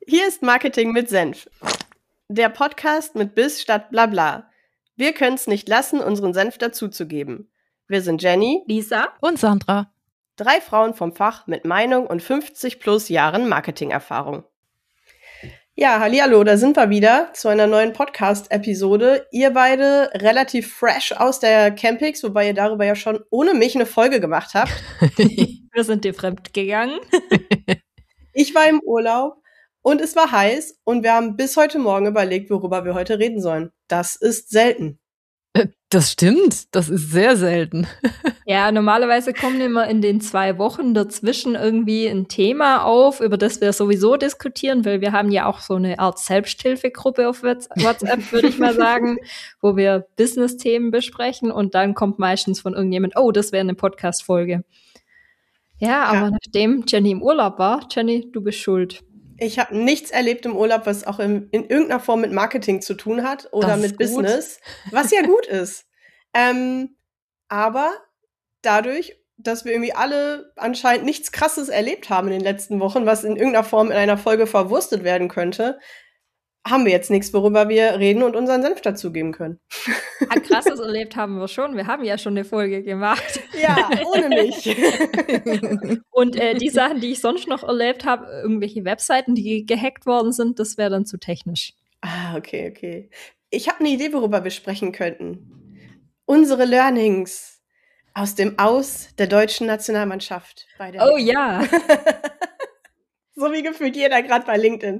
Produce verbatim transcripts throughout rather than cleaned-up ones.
Hier ist Marketing mit Senf. Der Podcast mit Biss statt Blabla. Wir können es nicht lassen, unseren Senf dazuzugeben. Wir sind Jenny, Lisa und Sandra. Drei Frauen vom Fach mit Meinung und fünfzig plus Jahren Marketingerfahrung. Ja, hallihallo, da sind wir wieder zu einer neuen Podcast-Episode. Ihr beide relativ fresh aus der Campix, wobei ihr darüber ja schon ohne mich eine Folge gemacht habt. Wir sind dir fremd gegangen. Ich war im Urlaub und es war heiß und wir haben bis heute Morgen überlegt, worüber wir heute reden sollen. Das ist selten. Das stimmt, das ist sehr selten. Ja, normalerweise kommen immer in den zwei Wochen dazwischen irgendwie ein Thema auf, über das wir sowieso diskutieren, weil wir haben ja auch so eine Art Selbsthilfegruppe auf WhatsApp, würde ich mal sagen, wo wir Business-Themen besprechen und dann kommt meistens von irgendjemand, oh, das wäre eine Podcast-Folge. Ja, aber ja. Nachdem Jenny im Urlaub war, Jenny, du bist schuld. Ich habe nichts erlebt im Urlaub, was auch in, in irgendeiner Form mit Marketing zu tun hat oder mit Business, was ja gut ist. Ähm, aber dadurch, dass wir irgendwie alle anscheinend nichts Krasses erlebt haben in den letzten Wochen, was in irgendeiner Form in einer Folge verwurstet werden könnte, haben wir jetzt nichts, worüber wir reden und unseren Senf dazugeben können. Ein krasses erlebt haben wir schon. Wir haben ja schon eine Folge gemacht. Ja, ohne mich. Und äh, die Sachen, die ich sonst noch erlebt habe, irgendwelche Webseiten, die gehackt worden sind, das wäre dann zu technisch. Ah, okay, okay. Ich habe eine Idee, worüber wir sprechen könnten. Unsere Learnings aus dem Aus der deutschen Nationalmannschaft. Bei der oh ja. So wie gefühlt jeder gerade bei LinkedIn.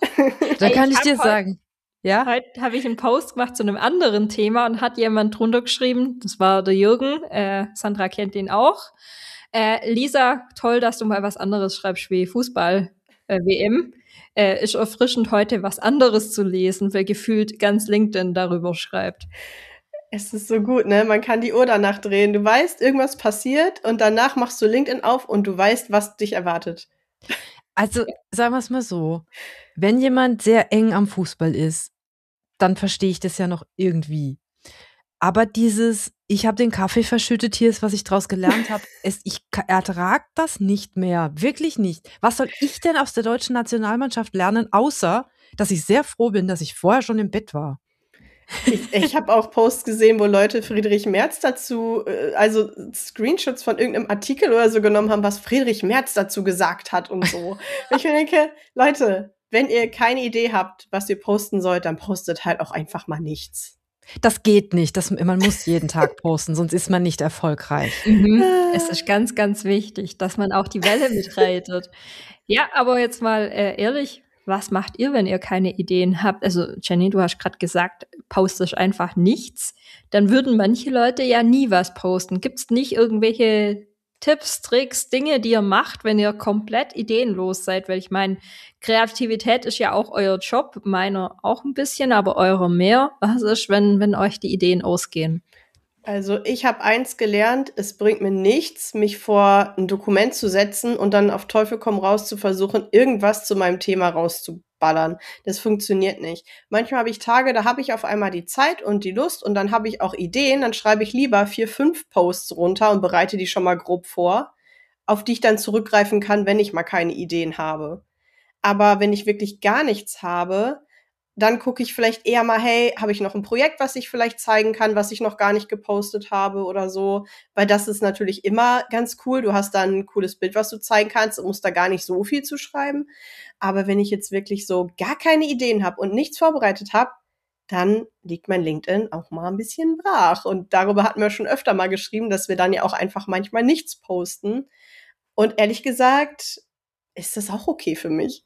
Da kann ich, ich dir sagen. Ja? Heute habe ich einen Post gemacht zu einem anderen Thema und hat jemand drunter geschrieben, das war der Jürgen, äh, Sandra kennt ihn auch. Äh, Lisa, toll, dass du mal was anderes schreibst wie Fußball-W M. Äh, äh, ist erfrischend, heute was anderes zu lesen, weil gefühlt ganz LinkedIn darüber schreibt. Es ist so gut, ne? Man kann die Uhr danach drehen. Du weißt, irgendwas passiert und danach machst du LinkedIn auf und du weißt, was dich erwartet. Also, sagen wir es mal so, wenn jemand sehr eng am Fußball ist, dann verstehe ich das ja noch irgendwie. Aber dieses, ich habe den Kaffee verschüttet, hier ist, was ich draus gelernt habe, es, ich ertrage das nicht mehr, wirklich nicht. Was soll ich denn aus der deutschen Nationalmannschaft lernen, außer, dass ich sehr froh bin, dass ich vorher schon im Bett war? Ich, ich habe auch Posts gesehen, wo Leute Friedrich Merz dazu, also Screenshots von irgendeinem Artikel oder so genommen haben, was Friedrich Merz dazu gesagt hat und so. Ich mir denke, Leute, wenn ihr keine Idee habt, was ihr posten sollt, dann postet halt auch einfach mal nichts. Das geht nicht. Das, man muss jeden Tag posten, sonst ist man nicht erfolgreich. Mhm. Es ist ganz, ganz wichtig, dass man auch die Welle mitreitet. Ja, aber jetzt mal äh, ehrlich, was macht ihr, wenn ihr keine Ideen habt? Also Jenny, du hast gerade gesagt, postest einfach nichts. Dann würden manche Leute ja nie was posten. Gibt's nicht irgendwelche Tipps, Tricks, Dinge, die ihr macht, wenn ihr komplett ideenlos seid? Weil ich meine, Kreativität ist ja auch euer Job, meiner auch ein bisschen, aber eurer mehr. Was ist, wenn, wenn euch die Ideen ausgehen? Also ich habe eins gelernt, es bringt mir nichts, mich vor ein Dokument zu setzen und dann auf Teufel komm raus zu versuchen, irgendwas zu meinem Thema rauszuballern. Das funktioniert nicht. Manchmal habe ich Tage, da habe ich auf einmal die Zeit und die Lust und dann habe ich auch Ideen, dann schreibe ich lieber vier, fünf Posts runter und bereite die schon mal grob vor, auf die ich dann zurückgreifen kann, wenn ich mal keine Ideen habe. Aber wenn ich wirklich gar nichts habe, dann gucke ich vielleicht eher mal, hey, habe ich noch ein Projekt, was ich vielleicht zeigen kann, was ich noch gar nicht gepostet habe oder so. Weil das ist natürlich immer ganz cool. Du hast dann ein cooles Bild, was du zeigen kannst und musst da gar nicht so viel zu schreiben. Aber wenn ich jetzt wirklich so gar keine Ideen habe und nichts vorbereitet habe, dann liegt mein LinkedIn auch mal ein bisschen brach. Und darüber hatten wir schon öfter mal geschrieben, dass wir dann ja auch einfach manchmal nichts posten. Und ehrlich gesagt, ist das auch okay für mich.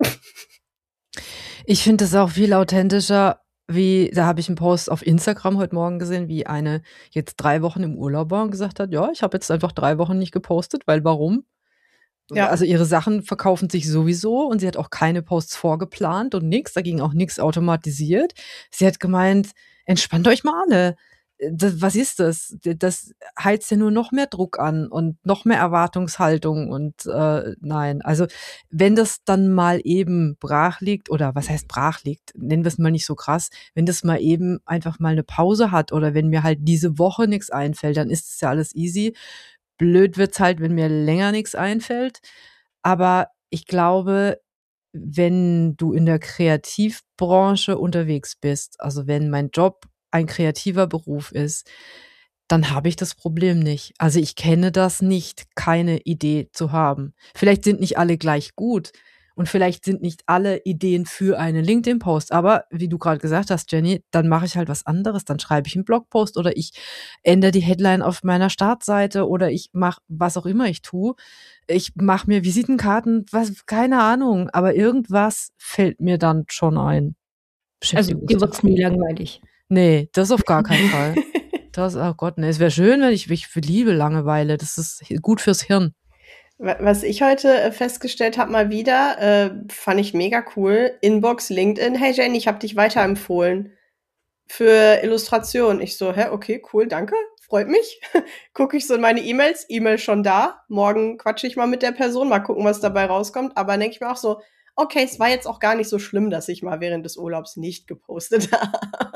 Ich finde das auch viel authentischer, wie, da habe ich einen Post auf Instagram heute Morgen gesehen, wie eine jetzt drei Wochen im Urlaub war und gesagt hat, ja, ich habe jetzt einfach drei Wochen nicht gepostet, weil warum? Ja. Also ihre Sachen verkaufen sich sowieso und sie hat auch keine Posts vorgeplant und nix, da ging auch nichts automatisiert. Sie hat gemeint, entspannt euch mal alle. Das, was ist das? Das heizt ja nur noch mehr Druck an und noch mehr Erwartungshaltung und äh, nein. Also wenn das dann mal eben brach liegt oder was heißt brach liegt, nennen wir es mal nicht so krass, wenn das mal eben einfach mal eine Pause hat oder wenn mir halt diese Woche nichts einfällt, dann ist es ja alles easy. Blöd wird's halt, wenn mir länger nichts einfällt. Aber ich glaube, wenn du in der Kreativbranche unterwegs bist, also wenn mein Job ein kreativer Beruf ist, dann habe ich das Problem nicht. Also ich kenne das nicht, keine Idee zu haben. Vielleicht sind nicht alle gleich gut und vielleicht sind nicht alle Ideen für einen LinkedIn-Post, aber wie du gerade gesagt hast, Jenny, dann mache ich halt was anderes, dann schreibe ich einen Blogpost oder ich ändere die Headline auf meiner Startseite oder ich mache was auch immer ich tue. Ich mache mir Visitenkarten, was, keine Ahnung, aber irgendwas fällt mir dann schon ein. Also dir wird's nie langweilig. Nee, das auf gar keinen Fall. Das, oh Gott, ne, es wäre schön, wenn ich, ich liebe Langeweile, das ist gut fürs Hirn. Was ich heute festgestellt habe mal wieder, äh, fand ich mega cool, Inbox, LinkedIn, hey Jenny, ich habe dich weiterempfohlen für Illustration. Ich so, hä, okay, cool, danke, freut mich. Gucke ich so in meine E-Mails, E-Mail schon da, morgen quatsche ich mal mit der Person, mal gucken, was dabei rauskommt, aber denke ich mir auch so, okay, es war jetzt auch gar nicht so schlimm, dass ich mal während des Urlaubs nicht gepostet habe.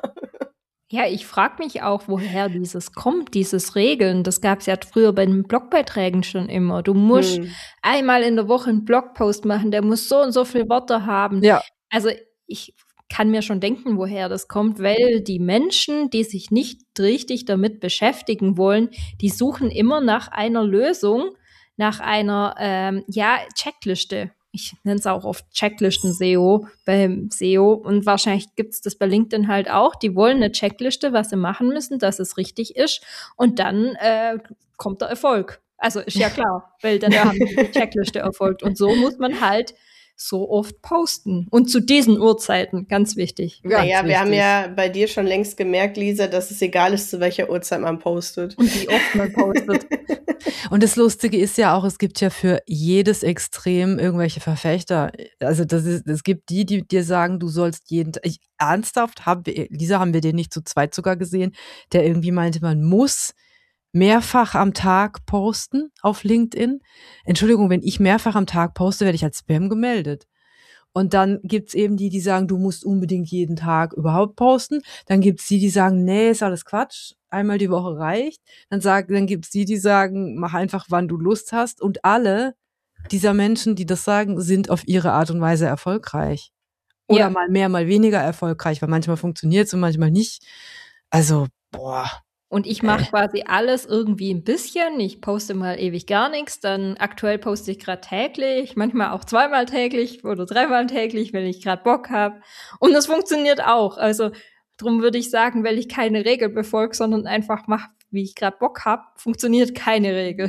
Ja, ich frage mich auch, woher dieses kommt, dieses Regeln. Das gab es ja früher bei den Blogbeiträgen schon immer. Du musst hm. einmal in der Woche einen Blogpost machen, der muss so und so viele Worte haben. Ja. Also ich kann mir schon denken, woher das kommt, weil die Menschen, die sich nicht richtig damit beschäftigen wollen, die suchen immer nach einer Lösung, nach einer ähm, ja, Checkliste. Ich nenne es auch oft Checklisten-S E O beim S E O und wahrscheinlich gibt es das bei LinkedIn halt auch. Die wollen eine Checkliste, was sie machen müssen, dass es richtig ist und dann äh, kommt der Erfolg. Also ist ja klar, weil dann haben die Checkliste erfolgt und so muss man halt so oft posten. Und zu diesen Uhrzeiten, ganz wichtig. Ganz naja, wichtig. Wir haben ja bei dir schon längst gemerkt, Lisa, dass es egal ist, zu welcher Uhrzeit man postet. Und wie oft man postet. Und das Lustige ist ja auch, es gibt ja für jedes Extrem irgendwelche Verfechter. Also das ist, es gibt die, die dir sagen, du sollst jeden Tag, ich, ernsthaft, hab, Lisa, haben wir den nicht zu zweit sogar gesehen, der irgendwie meinte, man muss mehrfach am Tag posten auf LinkedIn. Entschuldigung, wenn ich mehrfach am Tag poste, werde ich als Spam gemeldet. Und dann gibt's eben die, die sagen, du musst unbedingt jeden Tag überhaupt posten. Dann gibt's die, die sagen, nee, ist alles Quatsch, einmal die Woche reicht. Dann, sag, dann gibt's die, die sagen, mach einfach, wann du Lust hast. Und alle dieser Menschen, die das sagen, sind auf ihre Art und Weise erfolgreich. Oder ja. mal mehr, mal weniger erfolgreich, weil manchmal funktioniert's und manchmal nicht. Also, boah. Und ich mache quasi alles irgendwie ein bisschen. Ich poste mal ewig gar nichts. Dann aktuell poste ich gerade täglich, manchmal auch zweimal täglich oder dreimal täglich, wenn ich gerade Bock habe. Und das funktioniert auch. Also drum würde ich sagen, weil ich keine Regel befolge, sondern einfach mache, wie ich gerade Bock habe, funktioniert keine Regel.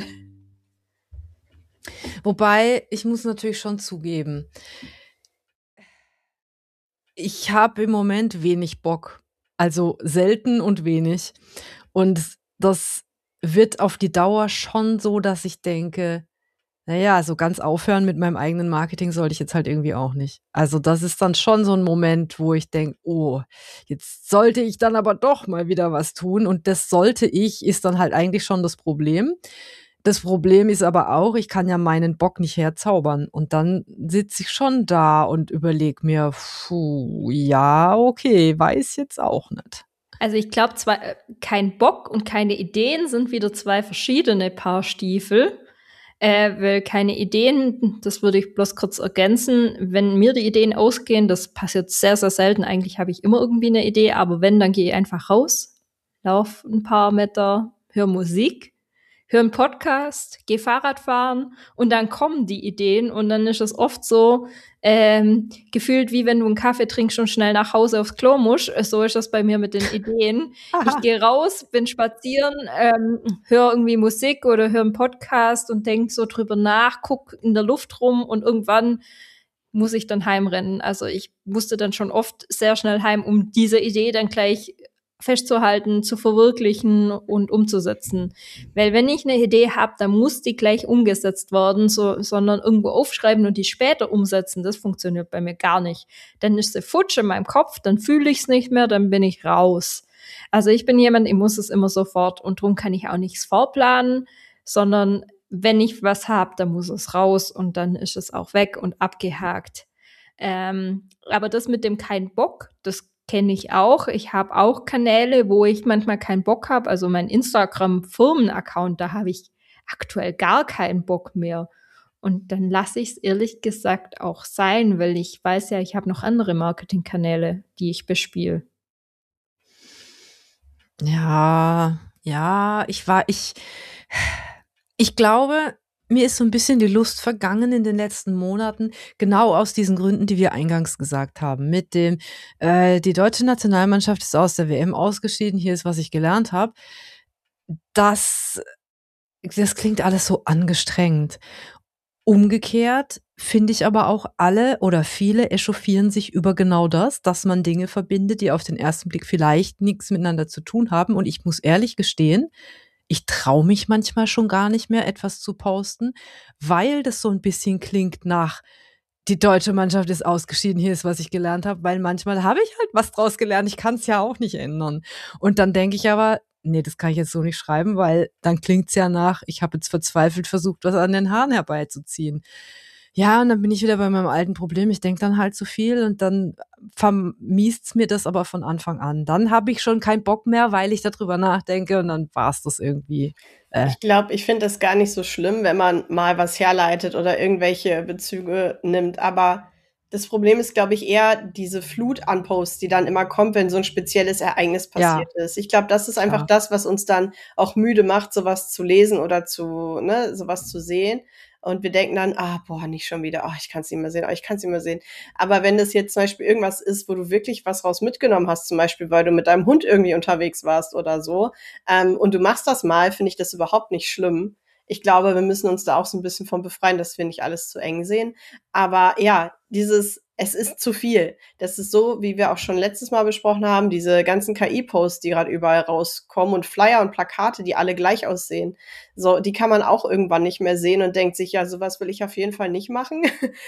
Wobei, ich muss natürlich schon zugeben, ich habe im Moment wenig Bock. Also selten und wenig. Und das wird auf die Dauer schon so, dass ich denke, naja, so ganz aufhören mit meinem eigenen Marketing sollte ich jetzt halt irgendwie auch nicht. Also das ist dann schon so ein Moment, wo ich denke, oh, jetzt sollte ich dann aber doch mal wieder was tun. Und das sollte ich, ist dann halt eigentlich schon das Problem. Das Problem ist aber auch, ich kann ja meinen Bock nicht herzaubern. Und dann sitze ich schon da und überlege mir, puh, ja, okay, weiß jetzt auch nicht. Also ich glaube, zwei, kein Bock und keine Ideen sind wieder zwei verschiedene Paar Stiefel. Äh, weil keine Ideen, das würde ich bloß kurz ergänzen, wenn mir die Ideen ausgehen, das passiert sehr, sehr selten. Eigentlich habe ich immer irgendwie eine Idee, aber wenn, dann gehe ich einfach raus, laufe ein paar Meter, höre Musik, höre einen Podcast, gehe Fahrrad fahren und dann kommen die Ideen und dann ist es oft so ähm, gefühlt, wie wenn du einen Kaffee trinkst und schnell nach Hause aufs Klo musst. So ist das bei mir mit den Ideen. Aha. Ich gehe raus, bin spazieren, ähm, höre irgendwie Musik oder höre einen Podcast und denke so drüber nach, guck in der Luft rum und irgendwann muss ich dann heimrennen. Also ich musste dann schon oft sehr schnell heim, um diese Idee dann gleich festzuhalten, zu verwirklichen und umzusetzen. Weil wenn ich eine Idee habe, dann muss die gleich umgesetzt werden, so, sondern irgendwo aufschreiben und die später umsetzen, das funktioniert bei mir gar nicht. Dann ist sie futsch in meinem Kopf, dann fühle ich es nicht mehr, dann bin ich raus. Also ich bin jemand, ich muss es immer sofort und darum kann ich auch nichts vorplanen, sondern wenn ich was habe, dann muss es raus und dann ist es auch weg und abgehakt. Ähm, aber das mit dem kein Bock, das kenne ich auch. Ich habe auch Kanäle, wo ich manchmal keinen Bock habe. Also mein Instagram-Firmen-Account, da habe ich aktuell gar keinen Bock mehr. Und dann lasse ich es ehrlich gesagt auch sein, weil ich weiß ja, ich habe noch andere Marketingkanäle, die ich bespiele. Ja, ja, ich war, ich, ich glaube, mir ist so ein bisschen die Lust vergangen in den letzten Monaten, genau aus diesen Gründen, die wir eingangs gesagt haben. Mit dem, äh, die deutsche Nationalmannschaft ist aus der W M ausgeschieden, hier ist, was ich gelernt habe. Das, das klingt alles so angestrengt. Umgekehrt finde ich aber auch, alle oder viele echauffieren sich über genau das, dass man Dinge verbindet, die auf den ersten Blick vielleicht nichts miteinander zu tun haben. Und ich muss ehrlich gestehen, ich traue mich manchmal schon gar nicht mehr, etwas zu posten, weil das so ein bisschen klingt nach, die deutsche Mannschaft ist ausgeschieden, hier ist, was ich gelernt habe, weil manchmal habe ich halt was draus gelernt, ich kann es ja auch nicht ändern. Und dann denke ich aber, nee, das kann ich jetzt so nicht schreiben, weil dann klingt's ja nach, ich habe jetzt verzweifelt versucht, was an den Haaren herbeizuziehen. Ja, und dann bin ich wieder bei meinem alten Problem. Ich denke dann halt zu viel und dann vermiest's mir das aber von Anfang an. Dann habe ich schon keinen Bock mehr, weil ich darüber nachdenke und dann war's das irgendwie. Äh. Ich glaube, ich finde das gar nicht so schlimm, wenn man mal was herleitet oder irgendwelche Bezüge nimmt. Aber das Problem ist, glaube ich, eher diese Flut an Posts, die dann immer kommt, wenn so ein spezielles Ereignis passiert Ja, ist. Ich glaube, das ist einfach klar. das, was uns dann auch müde macht, sowas zu lesen oder zu, ne, sowas zu sehen. Und wir denken dann, ah, boah, nicht schon wieder, oh, ich kann es nicht mehr sehen, oh, ich kann es nicht mehr sehen. Aber wenn das jetzt zum Beispiel irgendwas ist, wo du wirklich was raus mitgenommen hast, zum Beispiel, weil du mit deinem Hund irgendwie unterwegs warst oder so, ähm, und du machst das mal, finde ich das überhaupt nicht schlimm. Ich glaube, wir müssen uns da auch so ein bisschen von befreien, dass wir nicht alles zu eng sehen. Aber ja, dieses, es ist zu viel. Das ist so, wie wir auch schon letztes Mal besprochen haben, diese ganzen K I-Posts, die gerade überall rauskommen und Flyer und Plakate, die alle gleich aussehen. So, die kann man auch irgendwann nicht mehr sehen und denkt sich, ja, sowas will ich auf jeden Fall nicht machen.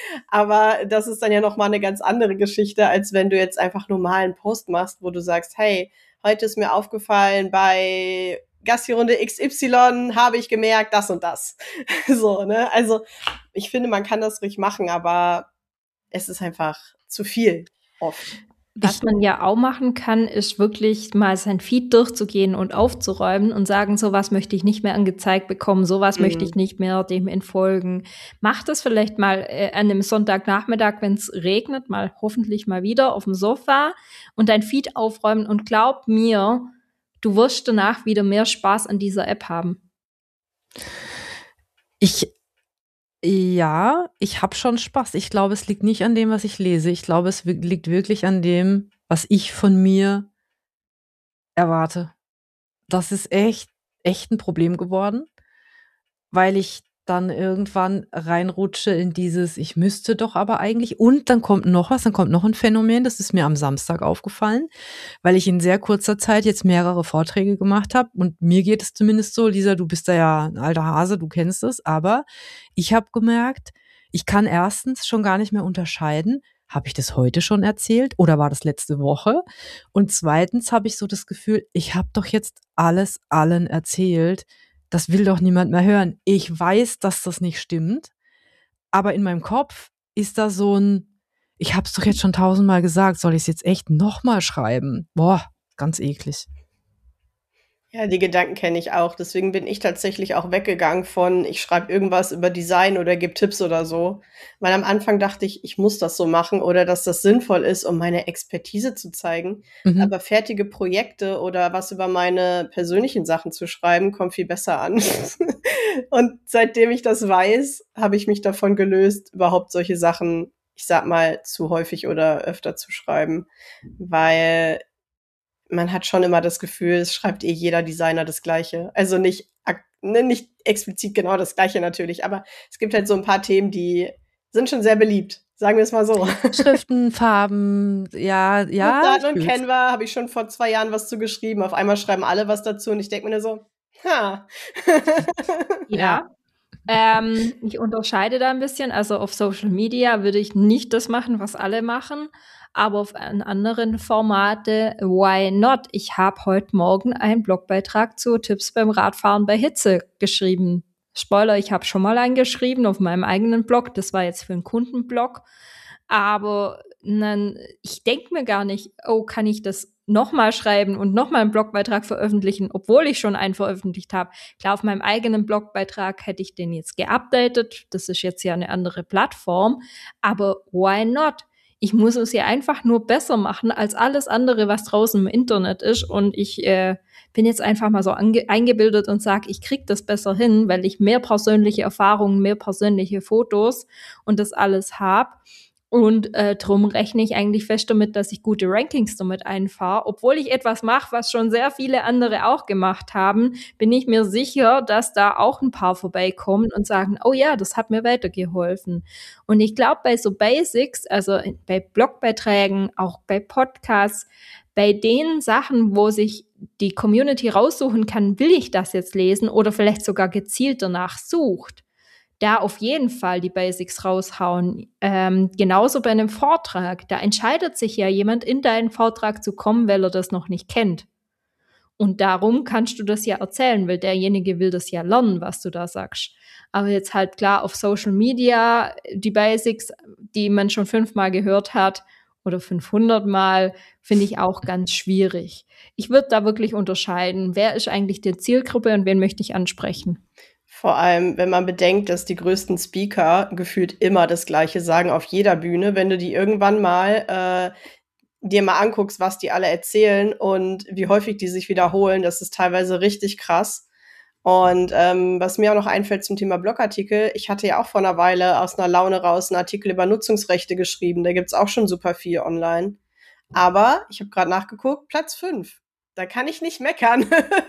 Aber das ist dann ja nochmal eine ganz andere Geschichte, als wenn du jetzt einfach normal einen Post machst, wo du sagst, hey, heute ist mir aufgefallen, bei Gassi-Runde X Y habe ich gemerkt, das und das. So, ne? Also, ich finde, man kann das ruhig machen, aber es ist einfach zu viel oft. Was Ich- man ja auch machen kann, ist wirklich mal sein Feed durchzugehen und aufzuräumen und sagen, sowas möchte ich nicht mehr angezeigt bekommen, sowas Mhm. möchte ich nicht mehr dem entfolgen. Mach das vielleicht mal äh, an einem Sonntagnachmittag, wenn es regnet, mal hoffentlich mal wieder auf dem Sofa und dein Feed aufräumen und glaub mir, du wirst danach wieder mehr Spaß an dieser App haben. Ich, ja, ich habe schon Spaß. Ich glaube, es liegt nicht an dem, was ich lese. Ich glaube, es wi- liegt wirklich an dem, was ich von mir erwarte. Das ist echt, echt ein Problem geworden, weil ich dann irgendwann reinrutsche in dieses, ich müsste doch aber eigentlich. Und dann kommt noch was, dann kommt noch ein Phänomen, das ist mir am Samstag aufgefallen, weil ich in sehr kurzer Zeit jetzt mehrere Vorträge gemacht habe. Und mir geht es zumindest so, Lisa, du bist da ja ein alter Hase, du kennst es, aber ich habe gemerkt, ich kann erstens schon gar nicht mehr unterscheiden, habe ich das heute schon erzählt oder war das letzte Woche? Und zweitens habe ich so das Gefühl, ich habe doch jetzt alles allen erzählt. Das will doch niemand mehr hören. Ich weiß, dass das nicht stimmt, aber in meinem Kopf ist da so ein, ich habe es doch jetzt schon tausendmal gesagt, soll ich es jetzt echt nochmal schreiben? Boah, ganz eklig. Ja, die Gedanken kenne ich auch. Deswegen bin ich tatsächlich auch weggegangen von, ich schreibe irgendwas über Design oder gebe Tipps oder so. Weil am Anfang dachte ich, ich muss das so machen oder dass das sinnvoll ist, um meine Expertise zu zeigen. Mhm. Aber fertige Projekte oder was über meine persönlichen Sachen zu schreiben, kommt viel besser an. Und seitdem ich das weiß, habe ich mich davon gelöst, überhaupt solche Sachen, ich sag mal, zu häufig oder öfter zu schreiben. Weil man hat schon immer das Gefühl, es schreibt eh jeder Designer das Gleiche. Also nicht, ak- ne, nicht explizit genau das Gleiche natürlich, aber es gibt halt so ein paar Themen, die sind schon sehr beliebt. Sagen wir es mal so. Schriften, Farben, ja, ja, Flipchart ich und fühl's. Canva habe ich schon vor zwei Jahren was zu geschrieben. Auf einmal schreiben alle was dazu und ich denke mir nur so, ha. Ja. Ähm, ich unterscheide da ein bisschen. Also auf Social Media würde ich nicht das machen, was alle machen. Aber auf an anderen Formate, why not? Ich habe heute Morgen einen Blogbeitrag zu Tipps beim Radfahren bei Hitze geschrieben. Spoiler, ich habe schon mal einen geschrieben auf meinem eigenen Blog. Das war jetzt für einen Kundenblog. aber dann, ich denke mir gar nicht, oh, kann ich das nochmal schreiben und nochmal einen Blogbeitrag veröffentlichen, obwohl ich schon einen veröffentlicht habe. Klar, auf meinem eigenen Blogbeitrag hätte ich den jetzt geupdatet. Das ist jetzt ja eine andere Plattform. Aber why not? Ich muss es ja einfach nur besser machen als alles andere, was draußen im Internet ist. Und ich äh, bin jetzt einfach mal so ange- eingebildet und sage, ich krieg das besser hin, weil ich mehr persönliche Erfahrungen, mehr persönliche Fotos und das alles habe. Und äh, drum rechne ich eigentlich fest damit, dass ich gute Rankings damit einfahre. Obwohl ich etwas mache, was schon sehr viele andere auch gemacht haben, bin ich mir sicher, dass da auch ein paar vorbeikommen und sagen, oh ja, das hat mir weitergeholfen. Und ich glaube, bei so Basics, also bei Blogbeiträgen, auch bei Podcasts, bei den Sachen, wo sich die Community raussuchen kann, will ich das jetzt lesen oder vielleicht sogar gezielt danach sucht, da auf jeden Fall die Basics raushauen. Ähm, genauso bei einem Vortrag. Da entscheidet sich ja jemand, in deinen Vortrag zu kommen, weil er das noch nicht kennt. Und darum kannst du das ja erzählen, weil derjenige will das ja lernen, was du da sagst. Aber jetzt halt klar auf Social Media die Basics, die man schon fünfmal gehört hat oder fünfhundert Mal, finde ich auch ganz schwierig. Ich würde da wirklich unterscheiden, wer ist eigentlich die Zielgruppe und wen möchte ich ansprechen. Vor allem, wenn man bedenkt, dass die größten Speaker gefühlt immer das Gleiche sagen auf jeder Bühne. Wenn du die irgendwann mal äh, dir mal anguckst, was die alle erzählen und wie häufig die sich wiederholen, das ist teilweise richtig krass. Und ähm, was mir auch noch einfällt zum Thema Blogartikel, ich hatte ja auch vor einer Weile aus einer Laune raus einen Artikel über Nutzungsrechte geschrieben. Da gibt's auch schon super viel online. Aber ich habe gerade nachgeguckt, Platz fünf. Da kann ich nicht meckern.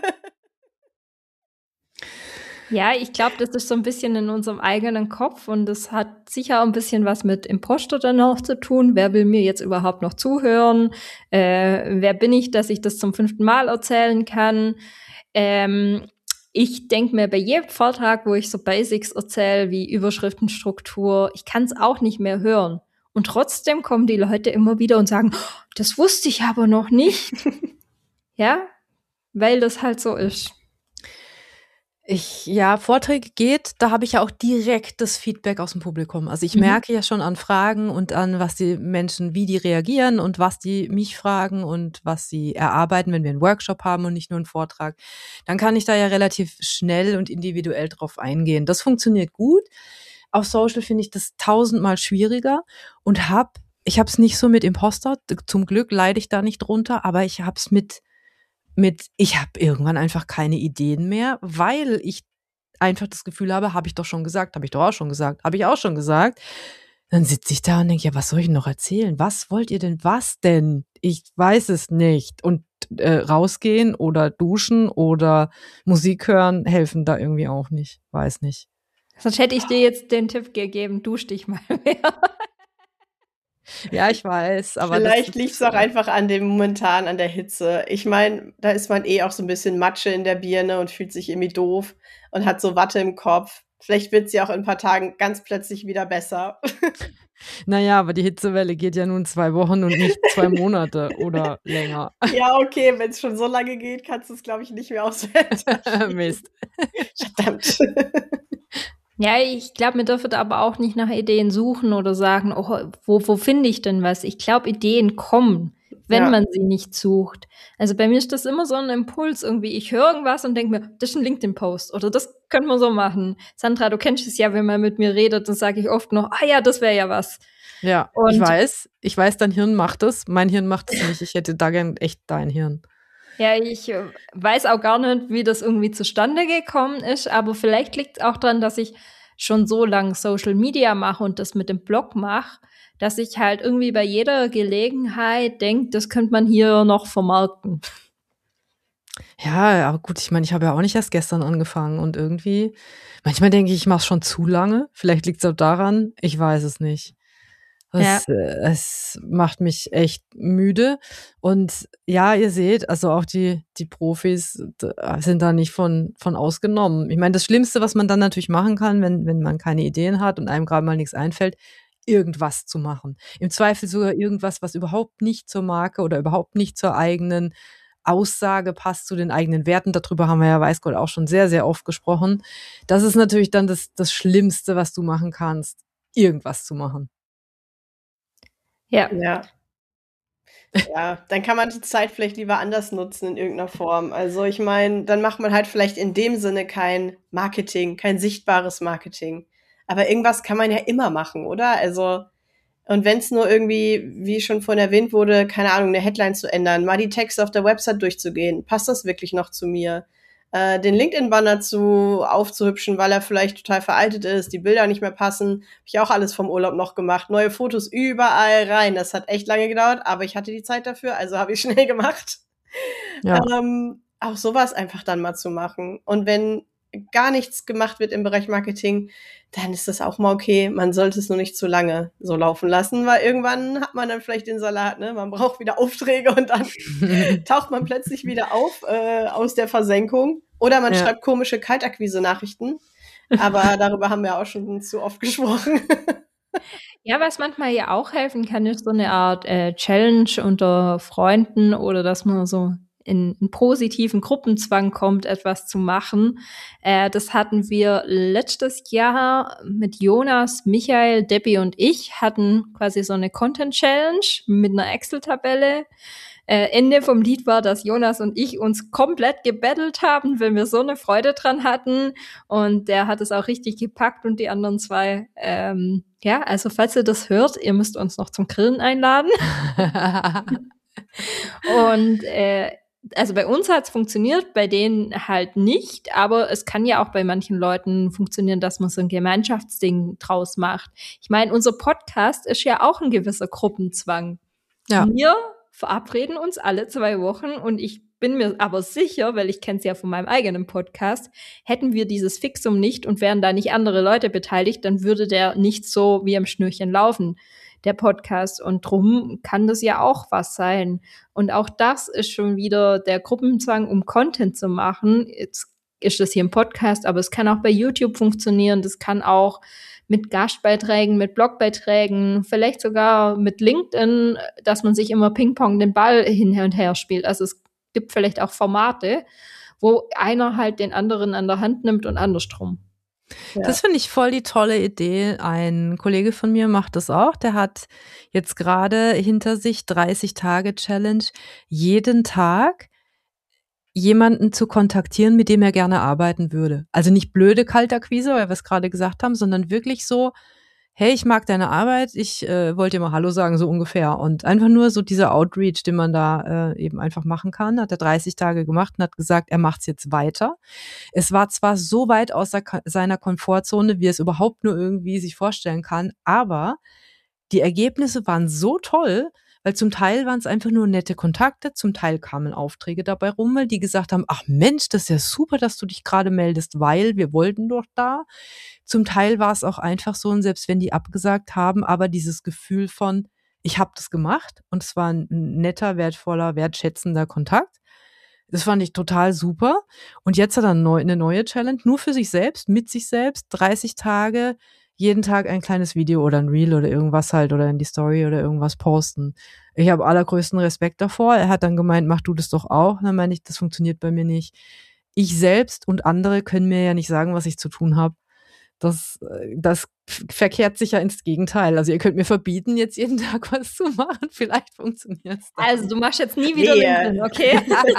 Ja, ich glaube, das ist so ein bisschen in unserem eigenen Kopf und das hat sicher ein bisschen was mit Imposter dann auch zu tun. Wer will mir jetzt überhaupt noch zuhören? Äh, wer bin ich, dass ich das zum fünften Mal erzählen kann? Ähm, ich denke mir bei jedem Vortrag, wo ich so Basics erzähle, wie Überschriftenstruktur, ich kann es auch nicht mehr hören. Und trotzdem kommen die Leute immer wieder und sagen, oh, das wusste ich aber noch nicht. Ja, weil das halt so ist. Ich, ja, Vorträge geht, da habe ich ja auch direkt das Feedback aus dem Publikum. Also ich Mhm. merke ja schon an Fragen und an, was die Menschen, wie die reagieren und was die mich fragen und was sie erarbeiten, wenn wir einen Workshop haben und nicht nur einen Vortrag. Dann kann ich da ja relativ schnell und individuell drauf eingehen. Das funktioniert gut. Auf Social finde ich das tausendmal schwieriger und hab, ich habe es nicht so mit Imposter. Zum Glück leide ich da nicht drunter, aber ich habe es mit mit, ich habe irgendwann einfach keine Ideen mehr, weil ich einfach das Gefühl habe, habe ich doch schon gesagt, habe ich doch auch schon gesagt, habe ich auch schon gesagt. Dann sitze ich da und denke, ja, was soll ich noch erzählen? Was wollt ihr denn? Was denn? Ich weiß es nicht. Und äh, rausgehen oder duschen oder Musik hören helfen da irgendwie auch nicht. Weiß nicht. Sonst hätte ich dir jetzt den Tipp gegeben, dusch dich mal mehr. Ja, ich weiß, aber Vielleicht das liegt es ist, auch einfach an dem momentan an der Hitze. Ich meine, da ist man eh auch so ein bisschen Matsche in der Birne und fühlt sich irgendwie doof und hat so Watte im Kopf. Vielleicht wird es ja auch in ein paar Tagen ganz plötzlich wieder besser. naja, aber die Hitzewelle geht ja nun zwei Wochen und nicht zwei Monate oder länger. Ja, okay, wenn es schon so lange geht, kannst du es, glaube ich, nicht mehr aufs Wetter schieben. Mist. Verdammt. Ja, ich glaube, wir dürfen aber auch nicht nach Ideen suchen oder sagen, oh, wo, wo finde ich denn was? Ich glaube, Ideen kommen, wenn Ja. man sie nicht sucht. Also bei mir ist das immer so ein Impuls irgendwie. Ich höre irgendwas und denke mir, das ist ein LinkedIn-Post oder das könnte man so machen. Sandra, du kennst es ja, wenn man mit mir redet, dann sage ich oft noch, ah ja, das wäre ja was. Ja, Und ich weiß, ich weiß, dein Hirn macht es, mein Hirn macht es nicht. Ich hätte da gern echt dein Hirn. Ja, ich äh, weiß auch gar nicht, wie das irgendwie zustande gekommen ist, aber vielleicht liegt es auch daran, dass ich schon so lange Social Media mache und das mit dem Blog mache, dass ich halt irgendwie bei jeder Gelegenheit denke, das könnte man hier noch vermarkten. Ja, aber gut, ich meine, ich habe ja auch nicht erst gestern angefangen und irgendwie, manchmal denke ich, ich mache es schon zu lange. Vielleicht liegt es auch daran, ich weiß es nicht. Es, Ja. äh, es macht mich echt müde. Und ja, ihr seht, also auch die, die Profis d- sind da nicht von, von ausgenommen. Ich meine, das Schlimmste, was man dann natürlich machen kann, wenn, wenn man keine Ideen hat und einem gerade mal nichts einfällt, irgendwas zu machen. Im Zweifel sogar irgendwas, was überhaupt nicht zur Marke oder überhaupt nicht zur eigenen Aussage passt, zu den eigenen Werten. Darüber haben wir ja, weiß Gott, auch schon sehr, sehr oft gesprochen. Das ist natürlich dann das, das Schlimmste, was du machen kannst, irgendwas zu machen. Ja. Ja. Ja, dann kann man die Zeit vielleicht lieber anders nutzen in irgendeiner Form. Also ich meine, dann macht man halt vielleicht in dem Sinne kein Marketing, kein sichtbares Marketing. Aber irgendwas kann man ja immer machen, oder? Also, und wenn es nur irgendwie, wie schon vorhin erwähnt wurde, keine Ahnung, eine Headline zu ändern, mal die Texte auf der Website durchzugehen, passt das wirklich noch zu mir? Äh, den LinkedIn-Banner zu aufzuhübschen, weil er vielleicht total veraltet ist, die Bilder nicht mehr passen. Habe ich auch alles vom Urlaub noch gemacht. Neue Fotos überall rein. Das hat echt lange gedauert, aber ich hatte die Zeit dafür, also habe ich schnell gemacht. Ja. Ähm, auch sowas einfach dann mal zu machen. Und wenn gar nichts gemacht wird im Bereich Marketing, dann ist das auch mal okay. Man sollte es nur nicht zu lange so laufen lassen, weil irgendwann hat man dann vielleicht den Salat, ne? Man braucht wieder Aufträge und dann taucht man plötzlich wieder auf äh, aus der Versenkung. Oder man Ja. schreibt komische Kaltakquise-Nachrichten. Aber darüber haben wir auch schon zu oft gesprochen. Ja, was manchmal ja auch helfen kann, ist so eine Art äh, Challenge unter Freunden oder dass man so in einen positiven Gruppenzwang kommt, etwas zu machen. Äh, das hatten wir letztes Jahr mit Jonas, Michael, Debbie und ich, hatten quasi so eine Content-Challenge mit einer Excel-Tabelle. Äh, Ende vom Lied war, dass Jonas und ich uns komplett gebettelt haben, wenn wir so eine Freude dran hatten. Und der hat es auch richtig gepackt und die anderen zwei. Ähm, ja, also falls ihr das hört, ihr müsst uns noch zum Grillen einladen. Und äh, also bei uns hat's funktioniert, bei denen halt nicht, aber es kann ja auch bei manchen Leuten funktionieren, dass man so ein Gemeinschaftsding draus macht. Ich meine, unser Podcast ist ja auch ein gewisser Gruppenzwang. Ja. Wir verabreden uns alle zwei Wochen und ich bin mir aber sicher, weil ich kenne es ja von meinem eigenen Podcast, hätten wir dieses Fixum nicht und wären da nicht andere Leute beteiligt, dann würde der nicht so wie am Schnürchen laufen, der Podcast. Und drum kann das ja auch was sein. Und auch das ist schon wieder der Gruppenzwang, um Content zu machen. Jetzt ist das hier im Podcast, aber es kann auch bei YouTube funktionieren. Das kann auch mit Gastbeiträgen, mit Blogbeiträgen, vielleicht sogar mit LinkedIn, dass man sich immer Ping-Pong den Ball hin und her spielt. Also es gibt vielleicht auch Formate, wo einer halt den anderen an der Hand nimmt und andersrum. Ja. Das finde ich voll die tolle Idee. Ein Kollege von mir macht das auch. Der hat jetzt gerade hinter sich dreißig Tage Challenge, jeden Tag jemanden zu kontaktieren, mit dem er gerne arbeiten würde. Also nicht blöde Kaltakquise, weil wir es gerade gesagt haben, sondern wirklich so, hey, ich mag deine Arbeit, ich äh, wollte dir mal Hallo sagen, so ungefähr. Und einfach nur so dieser Outreach, den man da äh, eben einfach machen kann, hat er dreißig Tage gemacht und hat gesagt, er macht's jetzt weiter. Es war zwar so weit aus der, seiner Komfortzone, wie er es überhaupt nur irgendwie sich vorstellen kann, aber die Ergebnisse waren so toll, weil zum Teil waren es einfach nur nette Kontakte, zum Teil kamen Aufträge dabei rum, weil die gesagt haben, ach Mensch, das ist ja super, dass du dich gerade meldest, weil wir wollten doch da. Zum Teil war es auch einfach so, und selbst wenn die abgesagt haben, aber dieses Gefühl von, ich habe das gemacht und es war ein netter, wertvoller, wertschätzender Kontakt. Das fand ich total super. Und jetzt hat er eine neue Challenge, nur für sich selbst, mit sich selbst, dreißig Tage, jeden Tag ein kleines Video oder ein Reel oder irgendwas halt oder in die Story oder irgendwas posten. Ich habe allergrößten Respekt davor. Er hat dann gemeint, mach du das doch auch. Dann meine ich, das funktioniert bei mir nicht. Ich selbst und andere können mir ja nicht sagen, was ich zu tun habe. Das, das verkehrt sich ja ins Gegenteil. Also ihr könnt mir verbieten, jetzt jeden Tag was zu machen. Vielleicht funktioniert es. Also du machst jetzt nie wieder Yeah. LinkedIn, okay?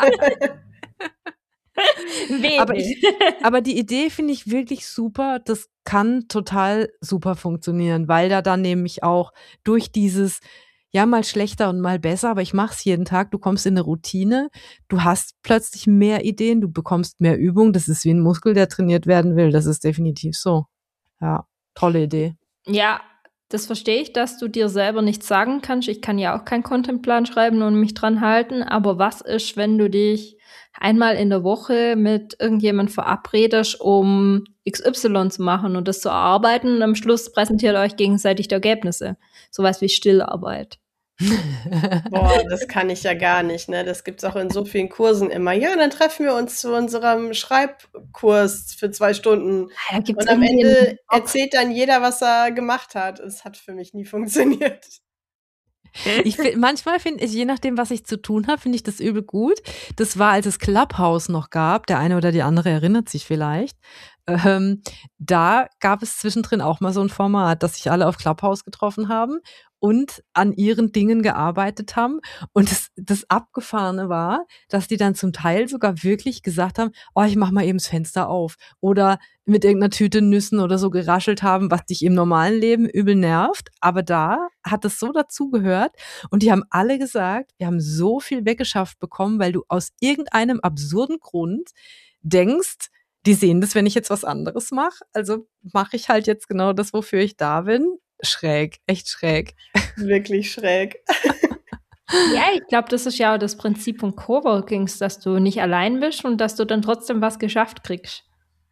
aber, ich, aber die Idee finde ich wirklich super. Das kann total super funktionieren, weil da dann nämlich auch durch dieses, ja, mal schlechter und mal besser, aber ich mache es jeden Tag, du kommst in eine Routine, du hast plötzlich mehr Ideen, du bekommst mehr Übung, das ist wie ein Muskel, der trainiert werden will, das ist definitiv so. Ja, tolle Idee. Ja, das verstehe ich, dass du dir selber nichts sagen kannst. Ich kann ja auch keinen Contentplan schreiben und mich dran halten, aber was ist, wenn du dich einmal in der Woche mit irgendjemand verabredest, um X Y zu machen und das zu erarbeiten und am Schluss präsentiert euch gegenseitig die Ergebnisse. Sowas wie Stillarbeit. Boah, das kann ich ja gar nicht, ne? Das gibt's auch in so vielen Kursen immer. Ja, dann treffen wir uns zu unserem Schreibkurs für zwei Stunden. Da gibt's Und am irgendwie Ende einen- erzählt dann jeder, was er gemacht hat. Es hat für mich nie funktioniert. Ich find, manchmal finde ich, je nachdem, was ich zu tun habe, finde ich das übel gut. Das war, als es Clubhouse noch gab, der eine oder die andere erinnert sich vielleicht. Ähm, da gab es zwischendrin auch mal so ein Format, dass sich alle auf Clubhouse getroffen haben und an ihren Dingen gearbeitet haben. Und das, das Abgefahrene war, dass die dann zum Teil sogar wirklich gesagt haben, oh, ich mach mal eben das Fenster auf. Oder mit irgendeiner Tüte Nüssen oder so geraschelt haben, was dich im normalen Leben übel nervt. Aber da hat es so dazugehört. Und die haben alle gesagt, wir haben so viel weggeschafft bekommen, weil du aus irgendeinem absurden Grund denkst, die sehen das, wenn ich jetzt was anderes mache. Also mache ich halt jetzt genau das, wofür ich da bin. Schräg, echt schräg. Wirklich schräg. Ja, ich glaube, das ist ja auch das Prinzip von Coworkings, dass du nicht allein bist und dass du dann trotzdem was geschafft kriegst.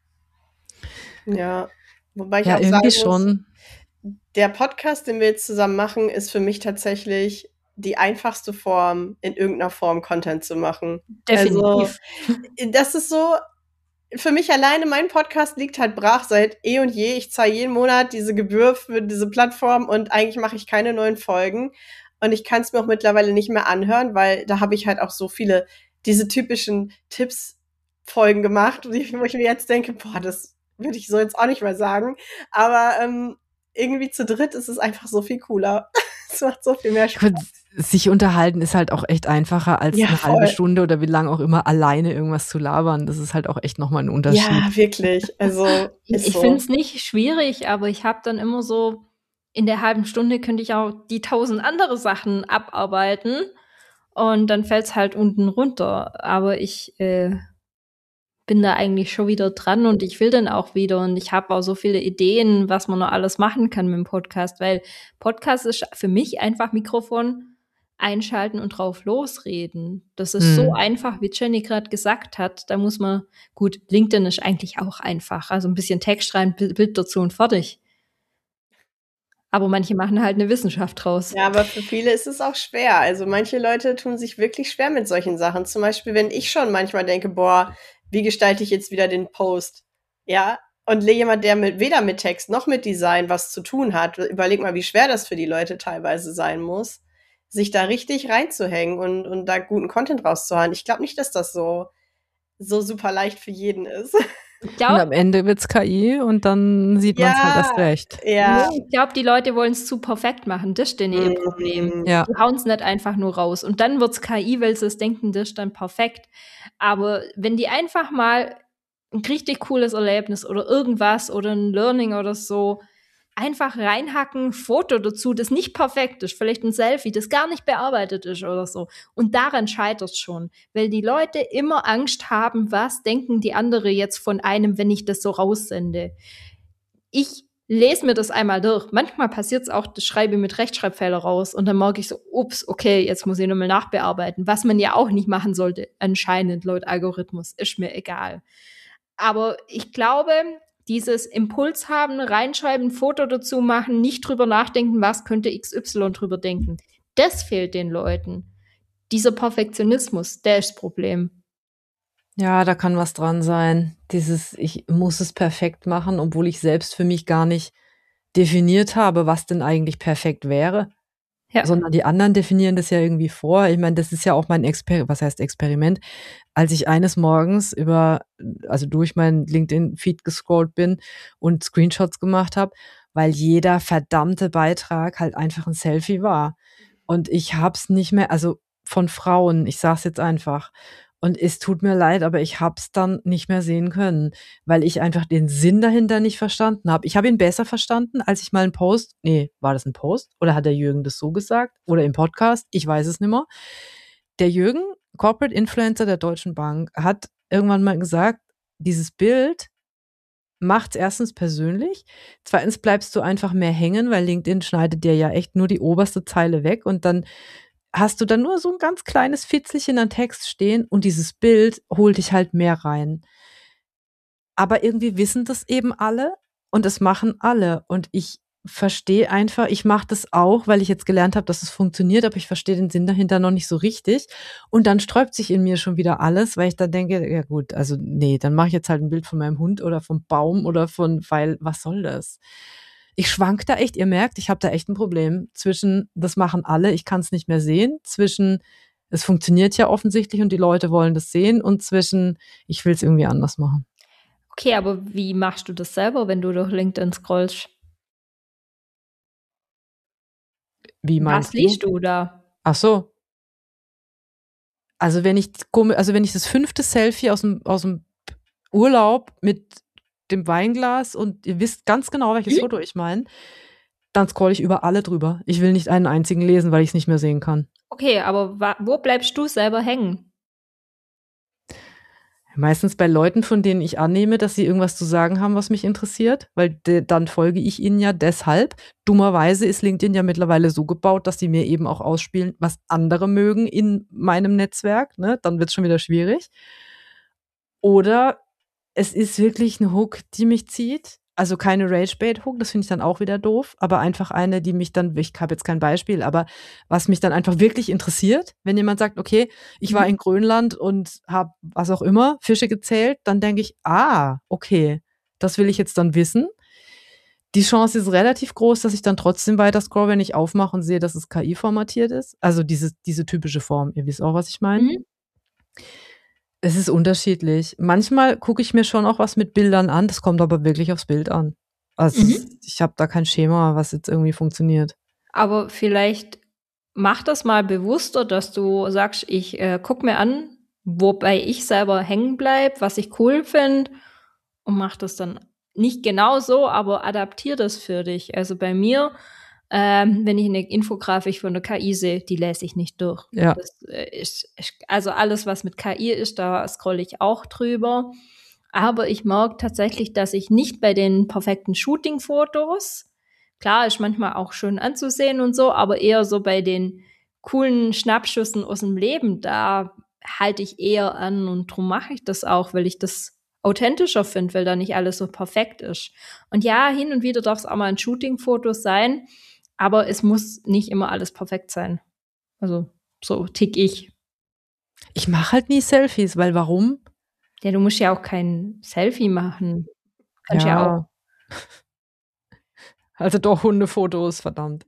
Ja, wobei ich Ja, auch sagen irgendwie muss, schon. der Podcast, den wir jetzt zusammen machen, ist für mich tatsächlich die einfachste Form, in irgendeiner Form Content zu machen. Definitiv. Also, das ist so, für mich alleine, mein Podcast liegt halt brach seit eh und je. Ich zahle jeden Monat diese Gebühr für diese Plattform und eigentlich mache ich keine neuen Folgen. Und ich kann es mir auch mittlerweile nicht mehr anhören, weil da habe ich halt auch so viele, diese typischen Tipps-Folgen gemacht, wo ich mir jetzt denke, boah, das würde ich so jetzt auch nicht mehr sagen. Aber ähm, irgendwie zu dritt ist es einfach so viel cooler. Es macht so viel mehr Spaß. Sich unterhalten ist halt auch echt einfacher, als Ja, eine voll. halbe Stunde oder wie lange auch immer alleine irgendwas zu labern. Das ist halt auch echt nochmal ein Unterschied. Ja, wirklich. Also ist Ich so. finde es nicht schwierig, aber ich habe dann immer so, in der halben Stunde könnte ich auch die tausend andere Sachen abarbeiten und dann fällt es halt unten runter. Aber ich äh, bin da eigentlich schon wieder dran und ich will dann auch wieder und ich habe auch so viele Ideen, was man noch alles machen kann mit dem Podcast, weil Podcast ist für mich einfach Mikrofon einschalten und drauf losreden. Das ist Hm. so einfach, wie Jenny gerade gesagt hat. Da muss man, gut, LinkedIn ist eigentlich auch einfach. Also ein bisschen Text rein, Bild Bild dazu und fertig. Aber manche machen halt eine Wissenschaft draus. Ja, aber für viele ist es auch schwer. Also manche Leute tun sich wirklich schwer mit solchen Sachen. Zum Beispiel, wenn ich schon manchmal denke, boah, wie gestalte ich jetzt wieder den Post? Ja, und jemand, der mit, weder mit Text noch mit Design was zu tun hat, überleg mal, wie schwer das für die Leute teilweise sein muss, sich da richtig reinzuhängen und, und da guten Content rauszuhauen. Ich glaube nicht, dass das so, so super leicht für jeden ist. Ich Und glaube, am Ende wird's K I und dann sieht man es halt erst recht. Ja. ich glaube, die Leute wollen es zu perfekt machen. Das ist denen ihr Mhm. Problem. Ja. Die hauen es nicht einfach nur raus. Und dann wird's K I, weil sie es denken, das ist dann perfekt. Aber wenn die einfach mal ein richtig cooles Erlebnis oder irgendwas oder ein Learning oder so einfach reinhacken, Foto dazu, das nicht perfekt ist, vielleicht ein Selfie, das gar nicht bearbeitet ist oder so. Und daran scheitert es schon, weil die Leute immer Angst haben, was denken die andere jetzt von einem, wenn ich das so raussende. Ich lese mir das einmal durch. Manchmal passiert es auch, das schreibe ich mit Rechtschreibfehler raus und dann merke ich so, ups, okay, jetzt muss ich nochmal nachbearbeiten. Was man ja auch nicht machen sollte, anscheinend laut Algorithmus, ist mir egal. Aber ich glaube, dieses Impuls haben, reinschreiben, ein Foto dazu machen, nicht drüber nachdenken, was könnte X Y drüber denken. Das fehlt den Leuten. Dieser Perfektionismus, der ist das Problem. Ja, da kann was dran sein. Dieses, ich muss es perfekt machen, obwohl ich selbst für mich gar nicht definiert habe, was denn eigentlich perfekt wäre. Ja. Sondern die anderen definieren das ja irgendwie vor. Ich meine, das ist ja auch mein Experiment, was heißt Experiment? Als ich eines Morgens über, also durch meinen LinkedIn-Feed gescrollt bin und Screenshots gemacht habe, weil jeder verdammte Beitrag halt einfach ein Selfie war. Und ich hab's nicht mehr, also von Frauen, ich sag's jetzt einfach. Und es tut mir leid, aber ich hab's dann nicht mehr sehen können, weil ich einfach den Sinn dahinter nicht verstanden habe. Ich habe ihn besser verstanden, als ich mal einen Post, nee, war das ein Post? Oder hat der Jürgen das so gesagt? Oder im Podcast? Ich weiß es nicht mehr. Der Jürgen, Corporate Influencer der Deutschen Bank, hat irgendwann mal gesagt, dieses Bild macht's erstens persönlich, zweitens bleibst du einfach mehr hängen, weil LinkedIn schneidet dir ja echt nur die oberste Zeile weg und dann hast du dann nur so ein ganz kleines Fitzelchen an Text stehen und dieses Bild holt dich halt mehr rein. Aber irgendwie wissen das eben alle und das machen alle. Und ich verstehe einfach, ich mache das auch, weil ich jetzt gelernt habe, dass es funktioniert, aber ich verstehe den Sinn dahinter noch nicht so richtig. Und dann sträubt sich in mir schon wieder alles, weil ich dann denke, ja gut, also nee, dann mache ich jetzt halt ein Bild von meinem Hund oder vom Baum oder von, weil, was soll das? Ich schwank da echt, ihr merkt, ich habe da echt ein Problem zwischen, das machen alle, ich kann es nicht mehr sehen, zwischen, es funktioniert ja offensichtlich und die Leute wollen das sehen und zwischen, ich will es irgendwie anders machen. Okay, aber wie machst du das selber, wenn du durch LinkedIn scrollst? Wie meinst Was du? liest du da? Ach so. Also wenn ich, komi- also wenn ich das fünfte Selfie aus dem, aus dem Urlaub mit dem Weinglas und ihr wisst ganz genau, welches Mhm. Foto ich meine, dann scroll ich über alle drüber. Ich will nicht einen einzigen lesen, weil ich es nicht mehr sehen kann. Okay, aber wa- wo bleibst du selber hängen? Meistens bei Leuten, von denen ich annehme, dass sie irgendwas zu sagen haben, was mich interessiert, weil de, dann folge ich ihnen ja deshalb. Dummerweise ist LinkedIn ja mittlerweile so gebaut, dass sie mir eben auch ausspielen, was andere mögen in meinem Netzwerk. Ne? Dann wird es schon wieder schwierig. Oder es ist wirklich eine Hook, die mich zieht. Also keine Rage-Bait-Hook, das finde ich dann auch wieder doof, aber einfach eine, die mich dann, ich habe jetzt kein Beispiel, aber was mich dann einfach wirklich interessiert, wenn jemand sagt, okay, ich war Mhm. in Grönland und habe was auch immer, Fische gezählt, dann denke ich, ah, okay, das will ich jetzt dann wissen. Die Chance ist relativ groß, dass ich dann trotzdem weiter scroll, wenn ich aufmache und sehe, dass es K I-formatiert ist. Also diese, diese typische Form, ihr wisst auch, was ich meine. Mhm. Es ist unterschiedlich. Manchmal gucke ich mir schon auch was mit Bildern an, das kommt aber wirklich aufs Bild an. Also Mhm. ich habe da kein Schema, was jetzt irgendwie funktioniert. Aber vielleicht mach das mal bewusster, dass du sagst, ich äh, guck mir an, wobei ich selber hängen bleib, was ich cool finde und mach das dann nicht genau so, aber adaptier das für dich. Also bei mir, ähm, wenn ich eine Infografik von der K I sehe, die lese ich nicht durch. Ja. Das äh, ist, ich, also alles, was mit K I ist, da scrolle ich auch drüber. Aber ich merke tatsächlich, dass ich nicht bei den perfekten Shooting-Fotos, klar, ist manchmal auch schön anzusehen und so, aber eher so bei den coolen Schnappschüssen aus dem Leben, da halte ich eher an und drum mache ich das auch, weil ich das authentischer finde, weil da nicht alles so perfekt ist. Und ja, hin und wieder darf es auch mal ein Shooting-Foto sein, aber es muss nicht immer alles perfekt sein. Also so tick ich. Ich mache halt nie Selfies, weil warum? Ja, du musst ja auch kein Selfie machen. Kannst ja, ja auch. Also doch Hundefotos, verdammt.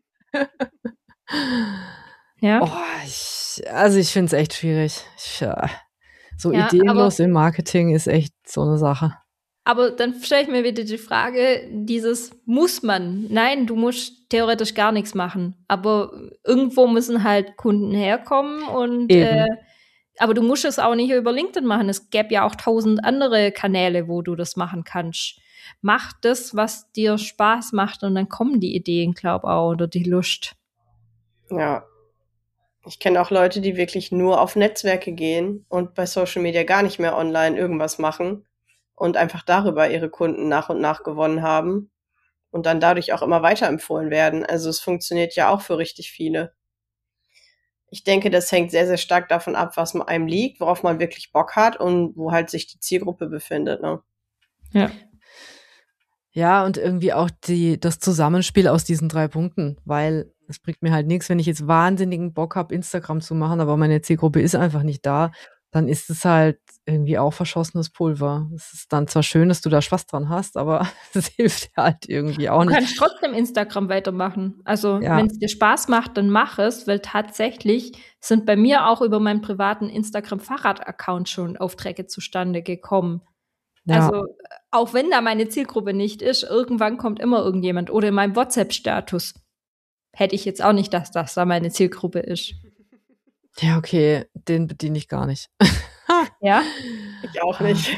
Ja. Oh, ich, also ich finde es echt schwierig. Ich, äh, so Ja, ideenlos aber- im Marketing ist echt so eine Sache. Aber dann stelle ich mir wieder die Frage, dieses muss man. Nein, du musst theoretisch gar nichts machen. Aber irgendwo müssen halt Kunden herkommen und äh, Eben. aber du musst es auch nicht über LinkedIn machen. Es gäbe ja auch tausend andere Kanäle, wo du das machen kannst. Mach das, was dir Spaß macht und dann kommen die Ideen, glaub auch, oder die Lust. Ja. Ich kenne auch Leute, die wirklich nur auf Netzwerke gehen und bei Social Media gar nicht mehr online irgendwas machen und einfach darüber ihre Kunden nach und nach gewonnen haben und dann dadurch auch immer weiterempfohlen werden. Also es funktioniert ja auch für richtig viele. Ich denke, das hängt sehr, sehr stark davon ab, was einem liegt, worauf man wirklich Bock hat und wo halt sich die Zielgruppe befindet. Ne? Ja. Ja, und irgendwie auch die, das Zusammenspiel aus diesen drei Punkten, weil es bringt mir halt nichts, wenn ich jetzt wahnsinnigen Bock habe, Instagram zu machen, aber meine Zielgruppe ist einfach nicht da, dann ist es halt irgendwie auch verschossenes Pulver. Es ist dann zwar schön, dass du da Spaß dran hast, aber es hilft dir halt irgendwie auch Du nicht. kannst trotzdem Instagram weitermachen. Also Ja. wenn es dir Spaß macht, dann mach es, weil tatsächlich sind bei mir auch über meinen privaten Instagram-Fahrrad-Account schon Aufträge zustande gekommen. Ja. Also auch wenn da meine Zielgruppe nicht ist, irgendwann kommt immer irgendjemand. Oder in meinem WhatsApp-Status hätte ich jetzt auch nicht, dass das da meine Zielgruppe ist. Ja, okay, den bediene ich gar nicht. Ja, Ich auch nicht.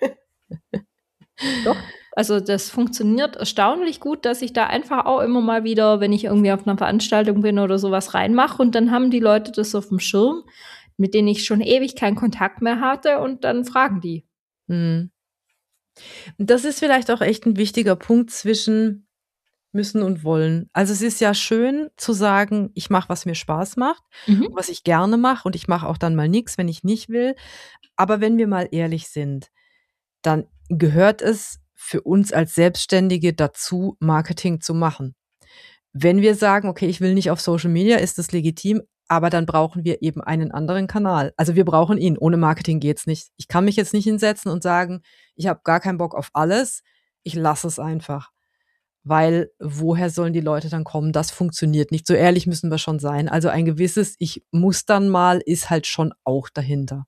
doch. Also das funktioniert erstaunlich gut, dass ich da einfach auch immer mal wieder, wenn ich irgendwie auf einer Veranstaltung bin oder sowas reinmache und dann haben die Leute das auf dem Schirm, mit denen ich schon ewig keinen Kontakt mehr hatte und dann fragen die. Hm. Das ist vielleicht auch echt ein wichtiger Punkt zwischen müssen und wollen. Also es ist ja schön zu sagen, ich mache, was mir Spaß macht, Mhm. was ich gerne mache und ich mache auch dann mal nichts, wenn ich nicht will. Aber wenn wir mal ehrlich sind, dann gehört es für uns als Selbstständige dazu, Marketing zu machen. Wenn wir sagen, okay, ich will nicht auf Social Media, ist das legitim, aber dann brauchen wir eben einen anderen Kanal. Also wir brauchen ihn. Ohne Marketing geht's nicht. Ich kann mich jetzt nicht hinsetzen und sagen, ich habe gar keinen Bock auf alles, ich lasse es einfach. Weil woher sollen die Leute dann kommen? Das funktioniert nicht. So ehrlich müssen wir schon sein. Also ein gewisses Ich muss dann mal ist halt schon auch dahinter.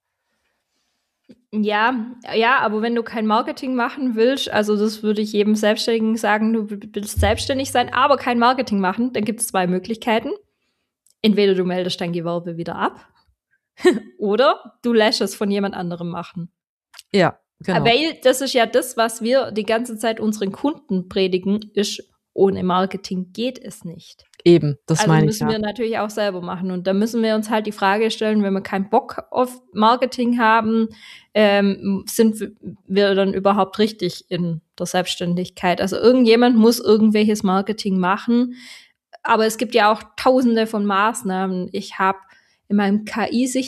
Ja, ja, aber wenn du kein Marketing machen willst, also das würde ich jedem Selbstständigen sagen, du willst selbstständig sein, aber kein Marketing machen, dann gibt es zwei Möglichkeiten. entweder du meldest dein Gewerbe wieder ab oder du lässt es von jemand anderem machen. Ja, genau. Weil das ist ja das, was wir die ganze Zeit unseren Kunden predigen, ist, ohne Marketing geht es nicht. Eben, das also meine ich, müssen ja. wir natürlich auch selber machen. Und da müssen wir uns halt die Frage stellen, wenn wir keinen Bock auf Marketing haben, ähm, sind wir dann überhaupt richtig in der Selbstständigkeit? Also irgendjemand muss irgendwelches Marketing machen. Aber es gibt ja auch tausende von Maßnahmen. Ich habe in meinem K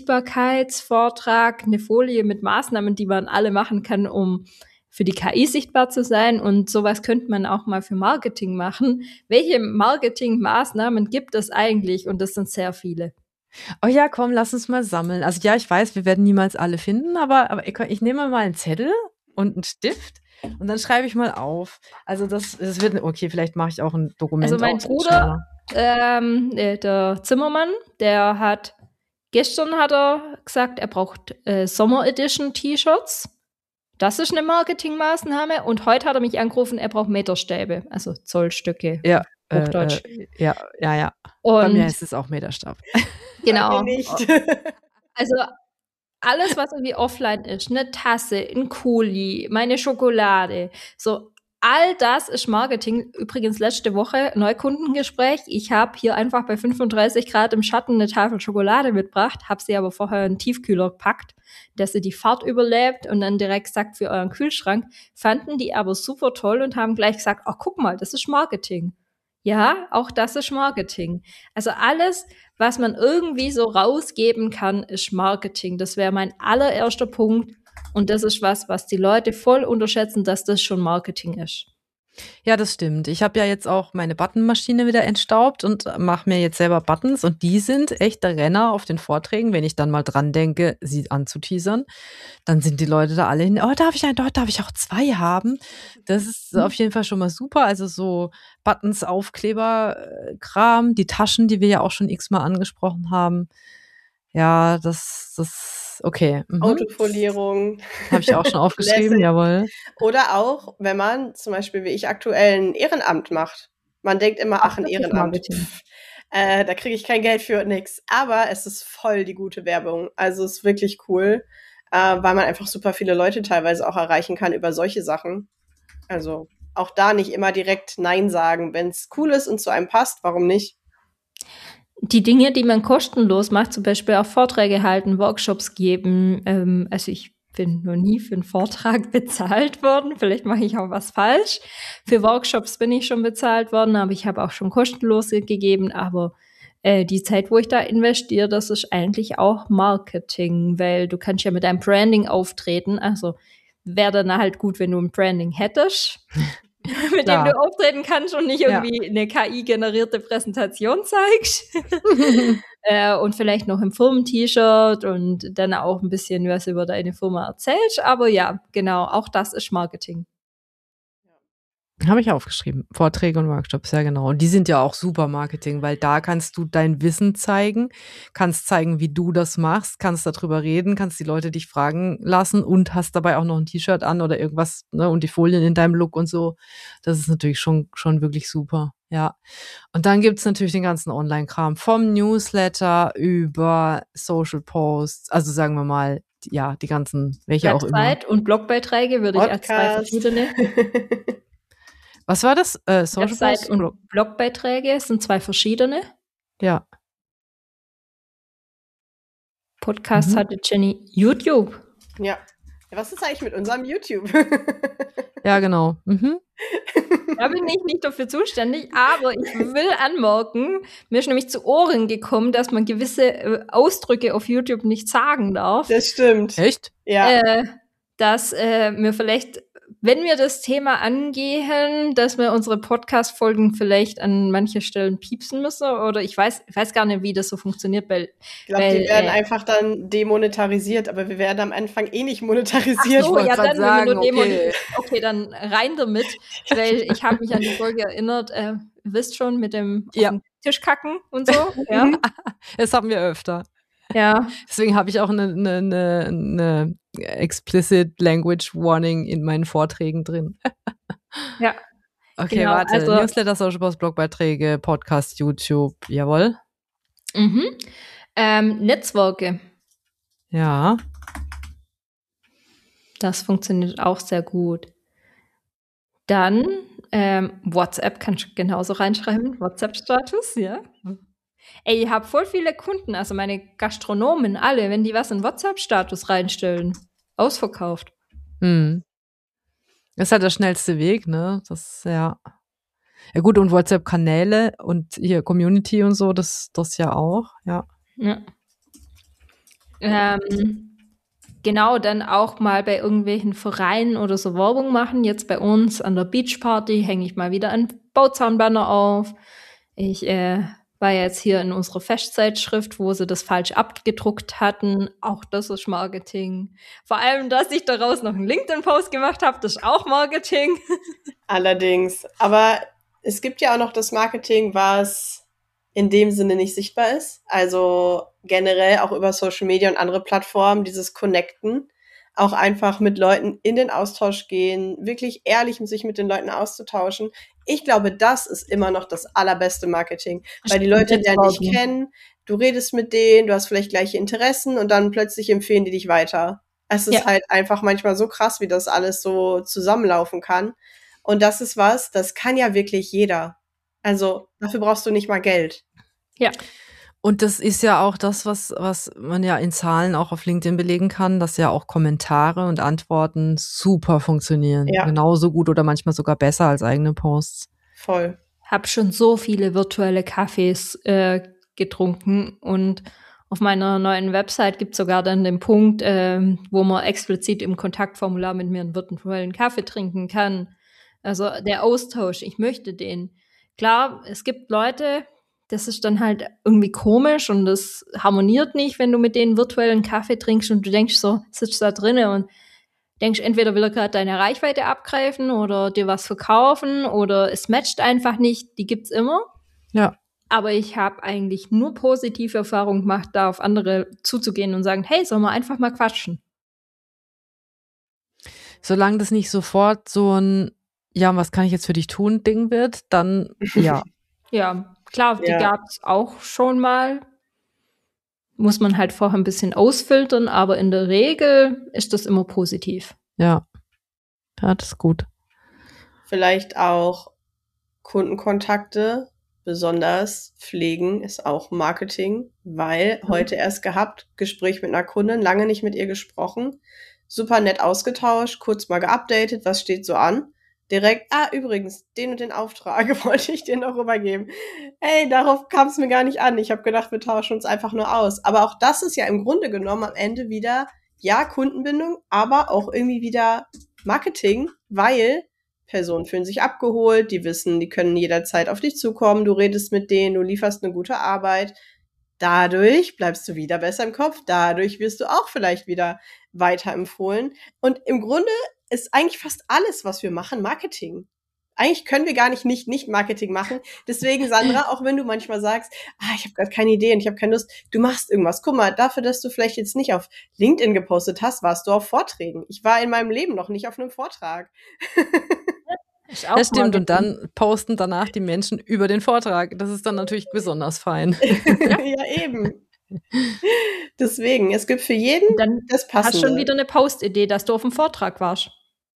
I-Sichtbarkeitsvortrag eine Folie mit Maßnahmen, die man alle machen kann, um für die K I sichtbar zu sein. Und sowas könnte man auch mal für Marketing machen. Welche Marketingmaßnahmen gibt es eigentlich? Und das sind sehr viele. Oh ja, komm, lass uns mal sammeln. Also ja, ich weiß, wir werden niemals alle finden, aber, aber ich, ich nehme mal einen Zettel und einen Stift und dann schreibe ich mal auf. Also das, das wird, okay, vielleicht mache ich auch ein Dokument. Also mein auf, Bruder, ähm, der Zimmermann, der hat, gestern hat er gesagt, er braucht äh, Sommer Edition T-Shirts. Das ist eine Marketingmaßnahme. Und heute hat er mich angerufen, er braucht Meterstäbe, also Zollstücke. Ja, Hochdeutsch. Äh, ja, ja, ja. Und bei mir ist es auch Meterstab. Genau. Bei mir nicht. Also alles, was irgendwie offline ist, eine Tasse, ein Kuli, meine Schokolade, so all das ist Marketing. Übrigens letzte Woche Neukundengespräch. Ich habe hier einfach bei fünfunddreißig Grad im Schatten eine Tafel Schokolade mitgebracht, habe sie aber vorher in den Tiefkühler gepackt, dass sie die Fahrt überlebt und dann direkt sagt für euren Kühlschrank. Fanden die aber super toll und haben gleich gesagt, ach guck mal, das ist Marketing. Ja, auch das ist Marketing. Also alles, was man irgendwie so rausgeben kann, ist Marketing. Das wäre mein allererster Punkt. Und das ist was, was die Leute voll unterschätzen, dass das schon Marketing ist. Ja, das stimmt. Ich habe ja jetzt auch meine Buttonmaschine wieder entstaubt und mache mir jetzt selber Buttons und die sind echt der Renner auf den Vorträgen. Wenn ich dann mal dran denke, sie anzuteasern, dann sind die Leute da alle hin, oh, darf ich einen, dort darf ich auch zwei haben? Das ist mhm. auf jeden Fall schon mal super. Also so Buttons, Aufkleber, Kram, die Taschen, die wir ja auch schon x-mal angesprochen haben. Ja, das, das, okay. Mhm. Autofolierung. Habe ich auch schon aufgeschrieben, jawohl. Oder auch, wenn man zum Beispiel wie ich aktuell ein Ehrenamt macht. Man denkt immer, ach, ach ein Ehrenamt, pff, äh, da kriege ich kein Geld für, nix. Aber es ist voll die gute Werbung. Also es ist wirklich cool, äh, weil man einfach super viele Leute teilweise auch erreichen kann über solche Sachen. Also auch da nicht immer direkt Nein sagen. Wenn es cool ist und zu einem passt, warum nicht? Die Dinge, die man kostenlos macht, zum Beispiel auch Vorträge halten, Workshops geben. Ähm, also ich bin noch nie für einen Vortrag bezahlt worden. Vielleicht mache ich auch was falsch. Für Workshops bin ich schon bezahlt worden, aber ich habe auch schon kostenlose gegeben. Aber äh, die Zeit, wo ich da investiere, das ist eigentlich auch Marketing, weil du kannst ja mit deinem Branding auftreten. Also wäre dann halt gut, wenn du ein Branding hättest. mit Klar. dem du auftreten kannst und nicht irgendwie ja. eine K I-generierte Präsentation zeigst. äh, und vielleicht noch im Firmen-T-Shirt und dann auch ein bisschen was über deine Firma erzählst. Aber ja, genau, auch das ist Marketing. Habe ich aufgeschrieben. Vorträge und Workshops, ja genau. Und die sind ja auch super Marketing, weil da kannst du dein Wissen zeigen, kannst zeigen, wie du das machst, kannst darüber reden, kannst die Leute dich fragen lassen und hast dabei auch noch ein T-Shirt an oder irgendwas, ne, und die Folien in deinem Look und so. Das ist natürlich schon, schon wirklich super, ja. Und dann gibt's natürlich den ganzen Online-Kram vom Newsletter über Social Posts, also sagen wir mal, ja, die ganzen, welche Website auch immer. Website und Blogbeiträge würde Podcast. Ich als zwei verschiedene Was war das? Äh, Social Website Post? und Blogbeiträge sind zwei verschiedene. Ja. Podcast mhm. hatte Jenny. YouTube. Ja. Was ist eigentlich mit unserem YouTube? Ja, genau. Mhm. Da bin ich nicht dafür zuständig, aber ich will anmerken, mir ist nämlich zu Ohren gekommen, dass man gewisse äh, Ausdrücke auf YouTube nicht sagen darf. Das stimmt. Echt? Ja. Äh, dass äh, mir vielleicht, wenn wir das Thema angehen, dass wir unsere Podcast-Folgen vielleicht an manchen Stellen piepsen müssen oder ich weiß, ich weiß gar nicht, wie das so funktioniert, weil ich glaube, die werden äh, einfach dann demonetarisiert, aber wir werden am Anfang eh nicht monetarisiert. Ach so, ja, dann sagen, nur okay. okay, dann rein damit, weil ich habe mich an die Folge erinnert, äh, ihr wisst schon, mit dem ja. Tischkacken und so. Ja. Das haben wir öfter. Ja. Deswegen habe ich auch eine, eine, eine, eine explicit Language Warning in meinen Vorträgen drin. Ja. Okay, genau, warte. also, Newsletter, Social Post, Blogbeiträge, Podcast, YouTube, jawohl. Mhm. Ähm, Netzwerke. Ja. Das funktioniert auch sehr gut. Dann ähm, WhatsApp kannst du genauso reinschreiben. WhatsApp-Status, ja. Ey, ich habe voll viele Kunden, also meine Gastronomen, alle, wenn die was in WhatsApp-Status reinstellen. Ausverkauft. Hm. Das ist halt der schnellste Weg, ne? Das, ja. Ja gut, und WhatsApp-Kanäle und hier Community und so, das, das ja auch, ja. Ja. Ähm, genau, dann auch mal bei irgendwelchen Vereinen oder so Werbung machen. Jetzt bei uns an der Beachparty hänge ich mal wieder einen Bauzahnbanner auf. Ich äh, war jetzt hier in unserer Festzeitschrift, wo sie das falsch abgedruckt hatten. Auch das ist Marketing. Vor allem, dass ich daraus noch einen LinkedIn-Post gemacht habe, das ist auch Marketing. Allerdings. Aber es gibt ja auch noch das Marketing, was in dem Sinne nicht sichtbar ist. Also generell auch über Social Media und andere Plattformen, dieses Connecten, auch einfach mit Leuten in den Austausch gehen, wirklich ehrlich sich mit den Leuten auszutauschen. Ich glaube, das ist immer noch das allerbeste Marketing, weil die Leute lernen dich kennen, du redest mit denen, du hast vielleicht gleiche Interessen und dann plötzlich empfehlen die dich weiter. Es ist Ja. halt einfach manchmal so krass, wie das alles so zusammenlaufen kann. Und das ist was, das kann ja wirklich jeder. Also dafür brauchst du nicht mal Geld. Ja. Und das ist ja auch das, was, was man ja in Zahlen auch auf LinkedIn belegen kann, dass ja auch Kommentare und Antworten super funktionieren. Ja. Genauso gut oder manchmal sogar besser als eigene Posts. Voll. Hab schon so viele virtuelle Kaffees äh, getrunken und auf meiner neuen Website gibt es sogar dann den Punkt, äh, wo man explizit im Kontaktformular mit mir einen virtuellen Kaffee trinken kann. Also der Austausch, ich möchte den. Klar, es gibt Leute, das ist dann halt irgendwie komisch und das harmoniert nicht, wenn du mit denen virtuellen Kaffee trinkst und du denkst so, sitzt da drinnen und denkst, entweder will er gerade deine Reichweite abgreifen oder dir was verkaufen oder es matcht einfach nicht. Die gibt's immer. Ja. Aber ich habe eigentlich nur positive Erfahrungen gemacht, da auf andere zuzugehen und sagen, hey, sollen wir einfach mal quatschen? Solange das nicht sofort so ein, ja, was kann ich jetzt für dich tun, Ding wird, dann ja. Ja, klar, die Ja. gab's auch schon mal. Muss man halt vorher ein bisschen ausfiltern, aber in der Regel ist das immer positiv. Ja. Ja, das ist gut. Vielleicht auch Kundenkontakte besonders pflegen ist auch Marketing, weil Mhm. heute erst gehabt, Gespräch mit einer Kundin, lange nicht mit ihr gesprochen, super nett ausgetauscht, kurz mal geupdatet, was steht so an. Direkt, ah, übrigens, den und den Auftrag wollte ich dir noch rübergeben. Hey, darauf kam es mir gar nicht an. Ich habe gedacht, wir tauschen uns einfach nur aus. Aber auch das ist ja im Grunde genommen am Ende wieder, ja, Kundenbindung, aber auch irgendwie wieder Marketing, weil Personen fühlen sich abgeholt, die wissen, die können jederzeit auf dich zukommen, du redest mit denen, du lieferst eine gute Arbeit. Dadurch bleibst du wieder besser im Kopf, dadurch wirst du auch vielleicht wieder weiterempfohlen. Und im Grunde ist eigentlich fast alles, was wir machen, Marketing. Eigentlich können wir gar nicht nicht, nicht Marketing machen. Deswegen, Sandra, auch wenn du manchmal sagst, ah, ich habe gerade keine Idee und ich habe keine Lust, du machst irgendwas. Guck mal, dafür, dass du vielleicht jetzt nicht auf LinkedIn gepostet hast, warst du auf Vorträgen. Ich war in meinem Leben noch nicht auf einem Vortrag. Ist auch Das stimmt. Marketing. Und dann posten danach die Menschen über den Vortrag. Das ist dann natürlich besonders fein. Ja, eben. Deswegen, es gibt für jeden Und dann das hast Passende. schon wieder eine Post-Idee, dass du auf dem Vortrag warst.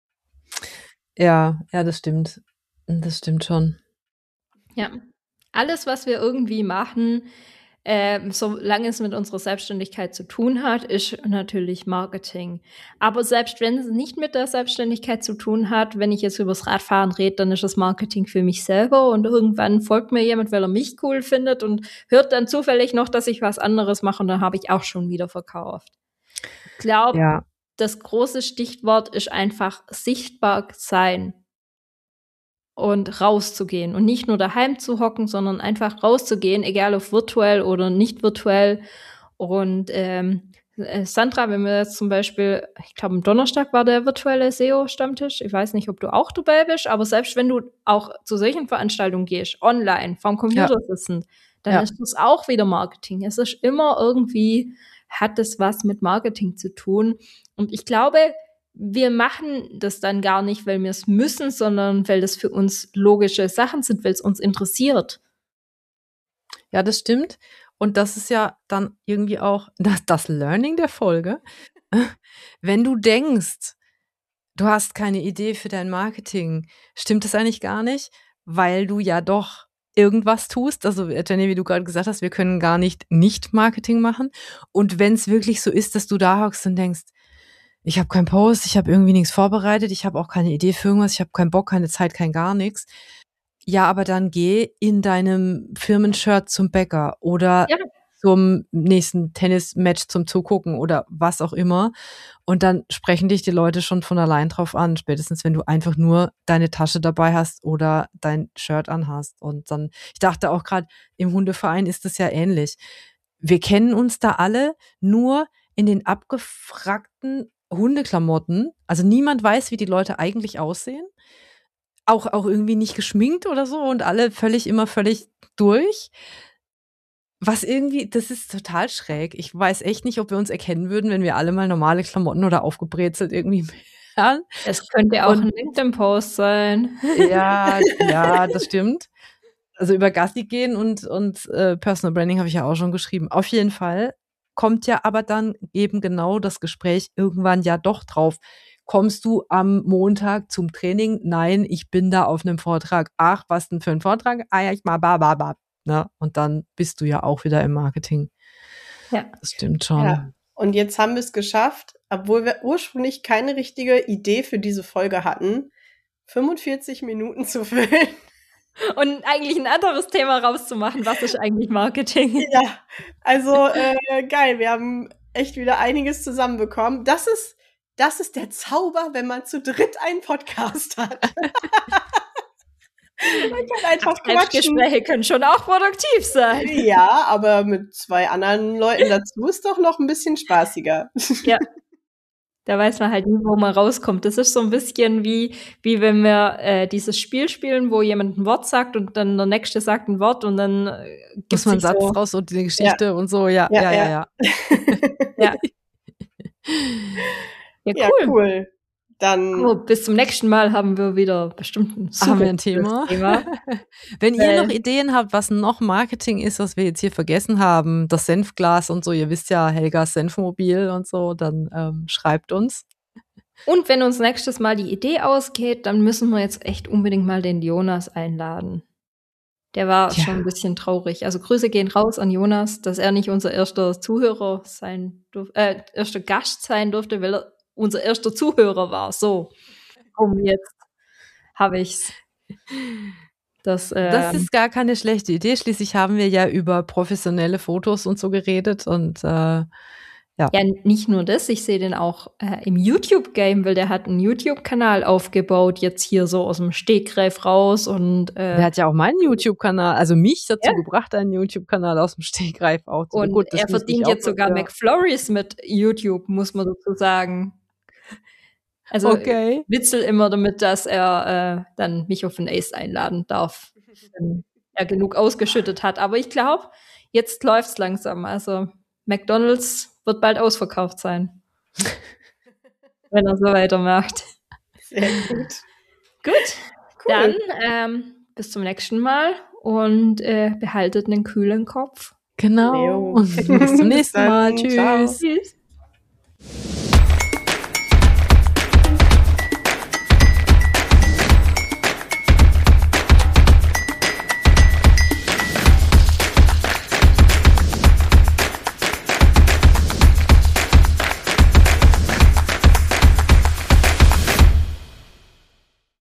Ja, ja, das stimmt. Das stimmt schon. Ja. Alles, was wir irgendwie machen, äh, solange es mit unserer Selbstständigkeit zu tun hat, ist natürlich Marketing. Aber selbst wenn es nicht mit der Selbstständigkeit zu tun hat, wenn ich jetzt übers Radfahren rede, dann ist das Marketing für mich selber und irgendwann folgt mir jemand, weil er mich cool findet und hört dann zufällig noch, dass ich was anderes mache und dann habe ich auch schon wieder verkauft. Ich glaube, Ja. das große Stichwort ist einfach sichtbar sein und rauszugehen und nicht nur daheim zu hocken, sondern einfach rauszugehen, egal ob virtuell oder nicht virtuell. Und ähm, äh, Sandra, wenn wir jetzt zum Beispiel, ich glaube am Donnerstag war der virtuelle S E O-Stammtisch, ich weiß nicht, ob du auch dabei bist, aber selbst wenn du auch zu solchen Veranstaltungen gehst, online, vom Computer sitzend, dann Ja. ist das auch wieder Marketing. Es ist immer irgendwie, hat es was mit Marketing zu tun. Und ich glaube, wir machen das dann gar nicht, weil wir es müssen, sondern weil das für uns logische Sachen sind, weil es uns interessiert. Ja, das stimmt. Und das ist ja dann irgendwie auch das, das Learning der Folge. Wenn du denkst, du hast keine Idee für dein Marketing, stimmt das eigentlich gar nicht, weil du ja doch irgendwas tust. Also Jenny, wie du gerade gesagt hast, wir können gar nicht Nicht-Marketing machen. Und wenn es wirklich so ist, dass du da hockst und denkst, ich habe keinen Post, ich habe irgendwie nichts vorbereitet, ich habe auch keine Idee für irgendwas, ich habe keinen Bock, keine Zeit, kein gar nichts. Ja, aber dann geh in deinem Firmenshirt zum Bäcker oder Ja. zum nächsten Tennismatch zum Zugucken oder was auch immer. Und dann sprechen dich die Leute schon von allein drauf an, spätestens wenn du einfach nur deine Tasche dabei hast oder dein Shirt anhast. Und dann, ich dachte auch gerade, im Hundeverein ist das ja ähnlich. Wir kennen uns da alle nur in den abgefragten Hundeklamotten. Also niemand weiß, wie die Leute eigentlich aussehen. Auch, auch irgendwie nicht geschminkt oder so und alle völlig, immer völlig durch. Was irgendwie, das ist total schräg. Ich weiß echt nicht, ob wir uns erkennen würden, wenn wir alle mal normale Klamotten oder aufgebrezelt irgendwie wären. Es könnte auch Und- ein LinkedIn-Post sein. Ja, ja, das stimmt. Also über Gassi gehen und, und äh, Personal Branding habe ich ja auch schon geschrieben. Auf jeden Fall kommt ja aber dann eben genau das Gespräch irgendwann ja doch drauf. Kommst du am Montag zum Training? Nein, ich bin da auf einem Vortrag. Ach, was denn für ein Vortrag? Ah ja, ich mal ba, ba, ba. Ne? Und dann bist du ja auch wieder im Marketing. Ja. Das stimmt schon. Ja. Und jetzt haben wir es geschafft, obwohl wir ursprünglich keine richtige Idee für diese Folge hatten, fünfundvierzig Minuten zu füllen. Und eigentlich ein anderes Thema rauszumachen, was ist eigentlich Marketing? Ja, also äh, geil, wir haben echt wieder einiges zusammenbekommen. Das ist, das ist der Zauber, wenn man zu dritt einen Podcast hat. Man kann einfach quatschen. Selbstgespräche können schon auch produktiv sein. Ja, aber mit zwei anderen Leuten dazu ist doch noch ein bisschen spaßiger. Ja. Da weiß man halt nie, wo man rauskommt. Das ist so ein bisschen wie, wie wenn wir äh, dieses Spiel spielen, wo jemand ein Wort sagt und dann der Nächste sagt ein Wort und dann äh, Muss man einen Satz so, raus und die Geschichte und so. Ja, ja, Ja, ja, ja. ja. ja. Ja, Ja, cool. cool. Dann Oh, bis zum nächsten Mal haben wir wieder bestimmt ein super Haben wir ein Thema? Thema. Wenn ihr Äh, noch Ideen habt, was noch Marketing ist, was wir jetzt hier vergessen haben, das Senfglas und so, ihr wisst ja, Helgas Senfmobil und so, dann ähm, schreibt uns. Und wenn uns nächstes Mal die Idee ausgeht, dann müssen wir jetzt echt unbedingt mal den Jonas einladen. Der war Ja. schon ein bisschen traurig. Also Grüße gehen raus an Jonas, dass er nicht unser erster Zuhörer sein durfte, äh, erster Gast sein durfte, weil er unser erster Zuhörer war. So, um jetzt habe ich's. Das, ähm, Das ist gar keine schlechte Idee. Schließlich haben wir ja über professionelle Fotos und so geredet und äh, ja. ja, nicht nur das, ich sehe den auch äh, im YouTube-Game, weil der hat einen YouTube-Kanal aufgebaut, jetzt hier so aus dem Stegreif raus und äh, Der hat ja auch meinen YouTube-Kanal, also mich dazu Ja. gebracht, einen YouTube-Kanal aus dem Stegreif aufzubauen. Und Gut, das er müsste ich verdient auch jetzt sogar mal- ja. McFlurries mit YouTube, muss man dazu sagen. Also Okay. witzel immer damit, dass er äh, dann mich auf den Ace einladen darf, wenn er genug ausgeschüttet hat. Aber ich glaube, jetzt läuft's langsam. Also McDonald's wird bald ausverkauft sein, wenn er so weitermacht. sehr gut. Gut, dann ähm, bis zum nächsten Mal und äh, behaltet einen kühlen Kopf. Genau. Leo. Und bis zum Bis nächsten Mal. dann. Ciao. Tschüss. Tschüss.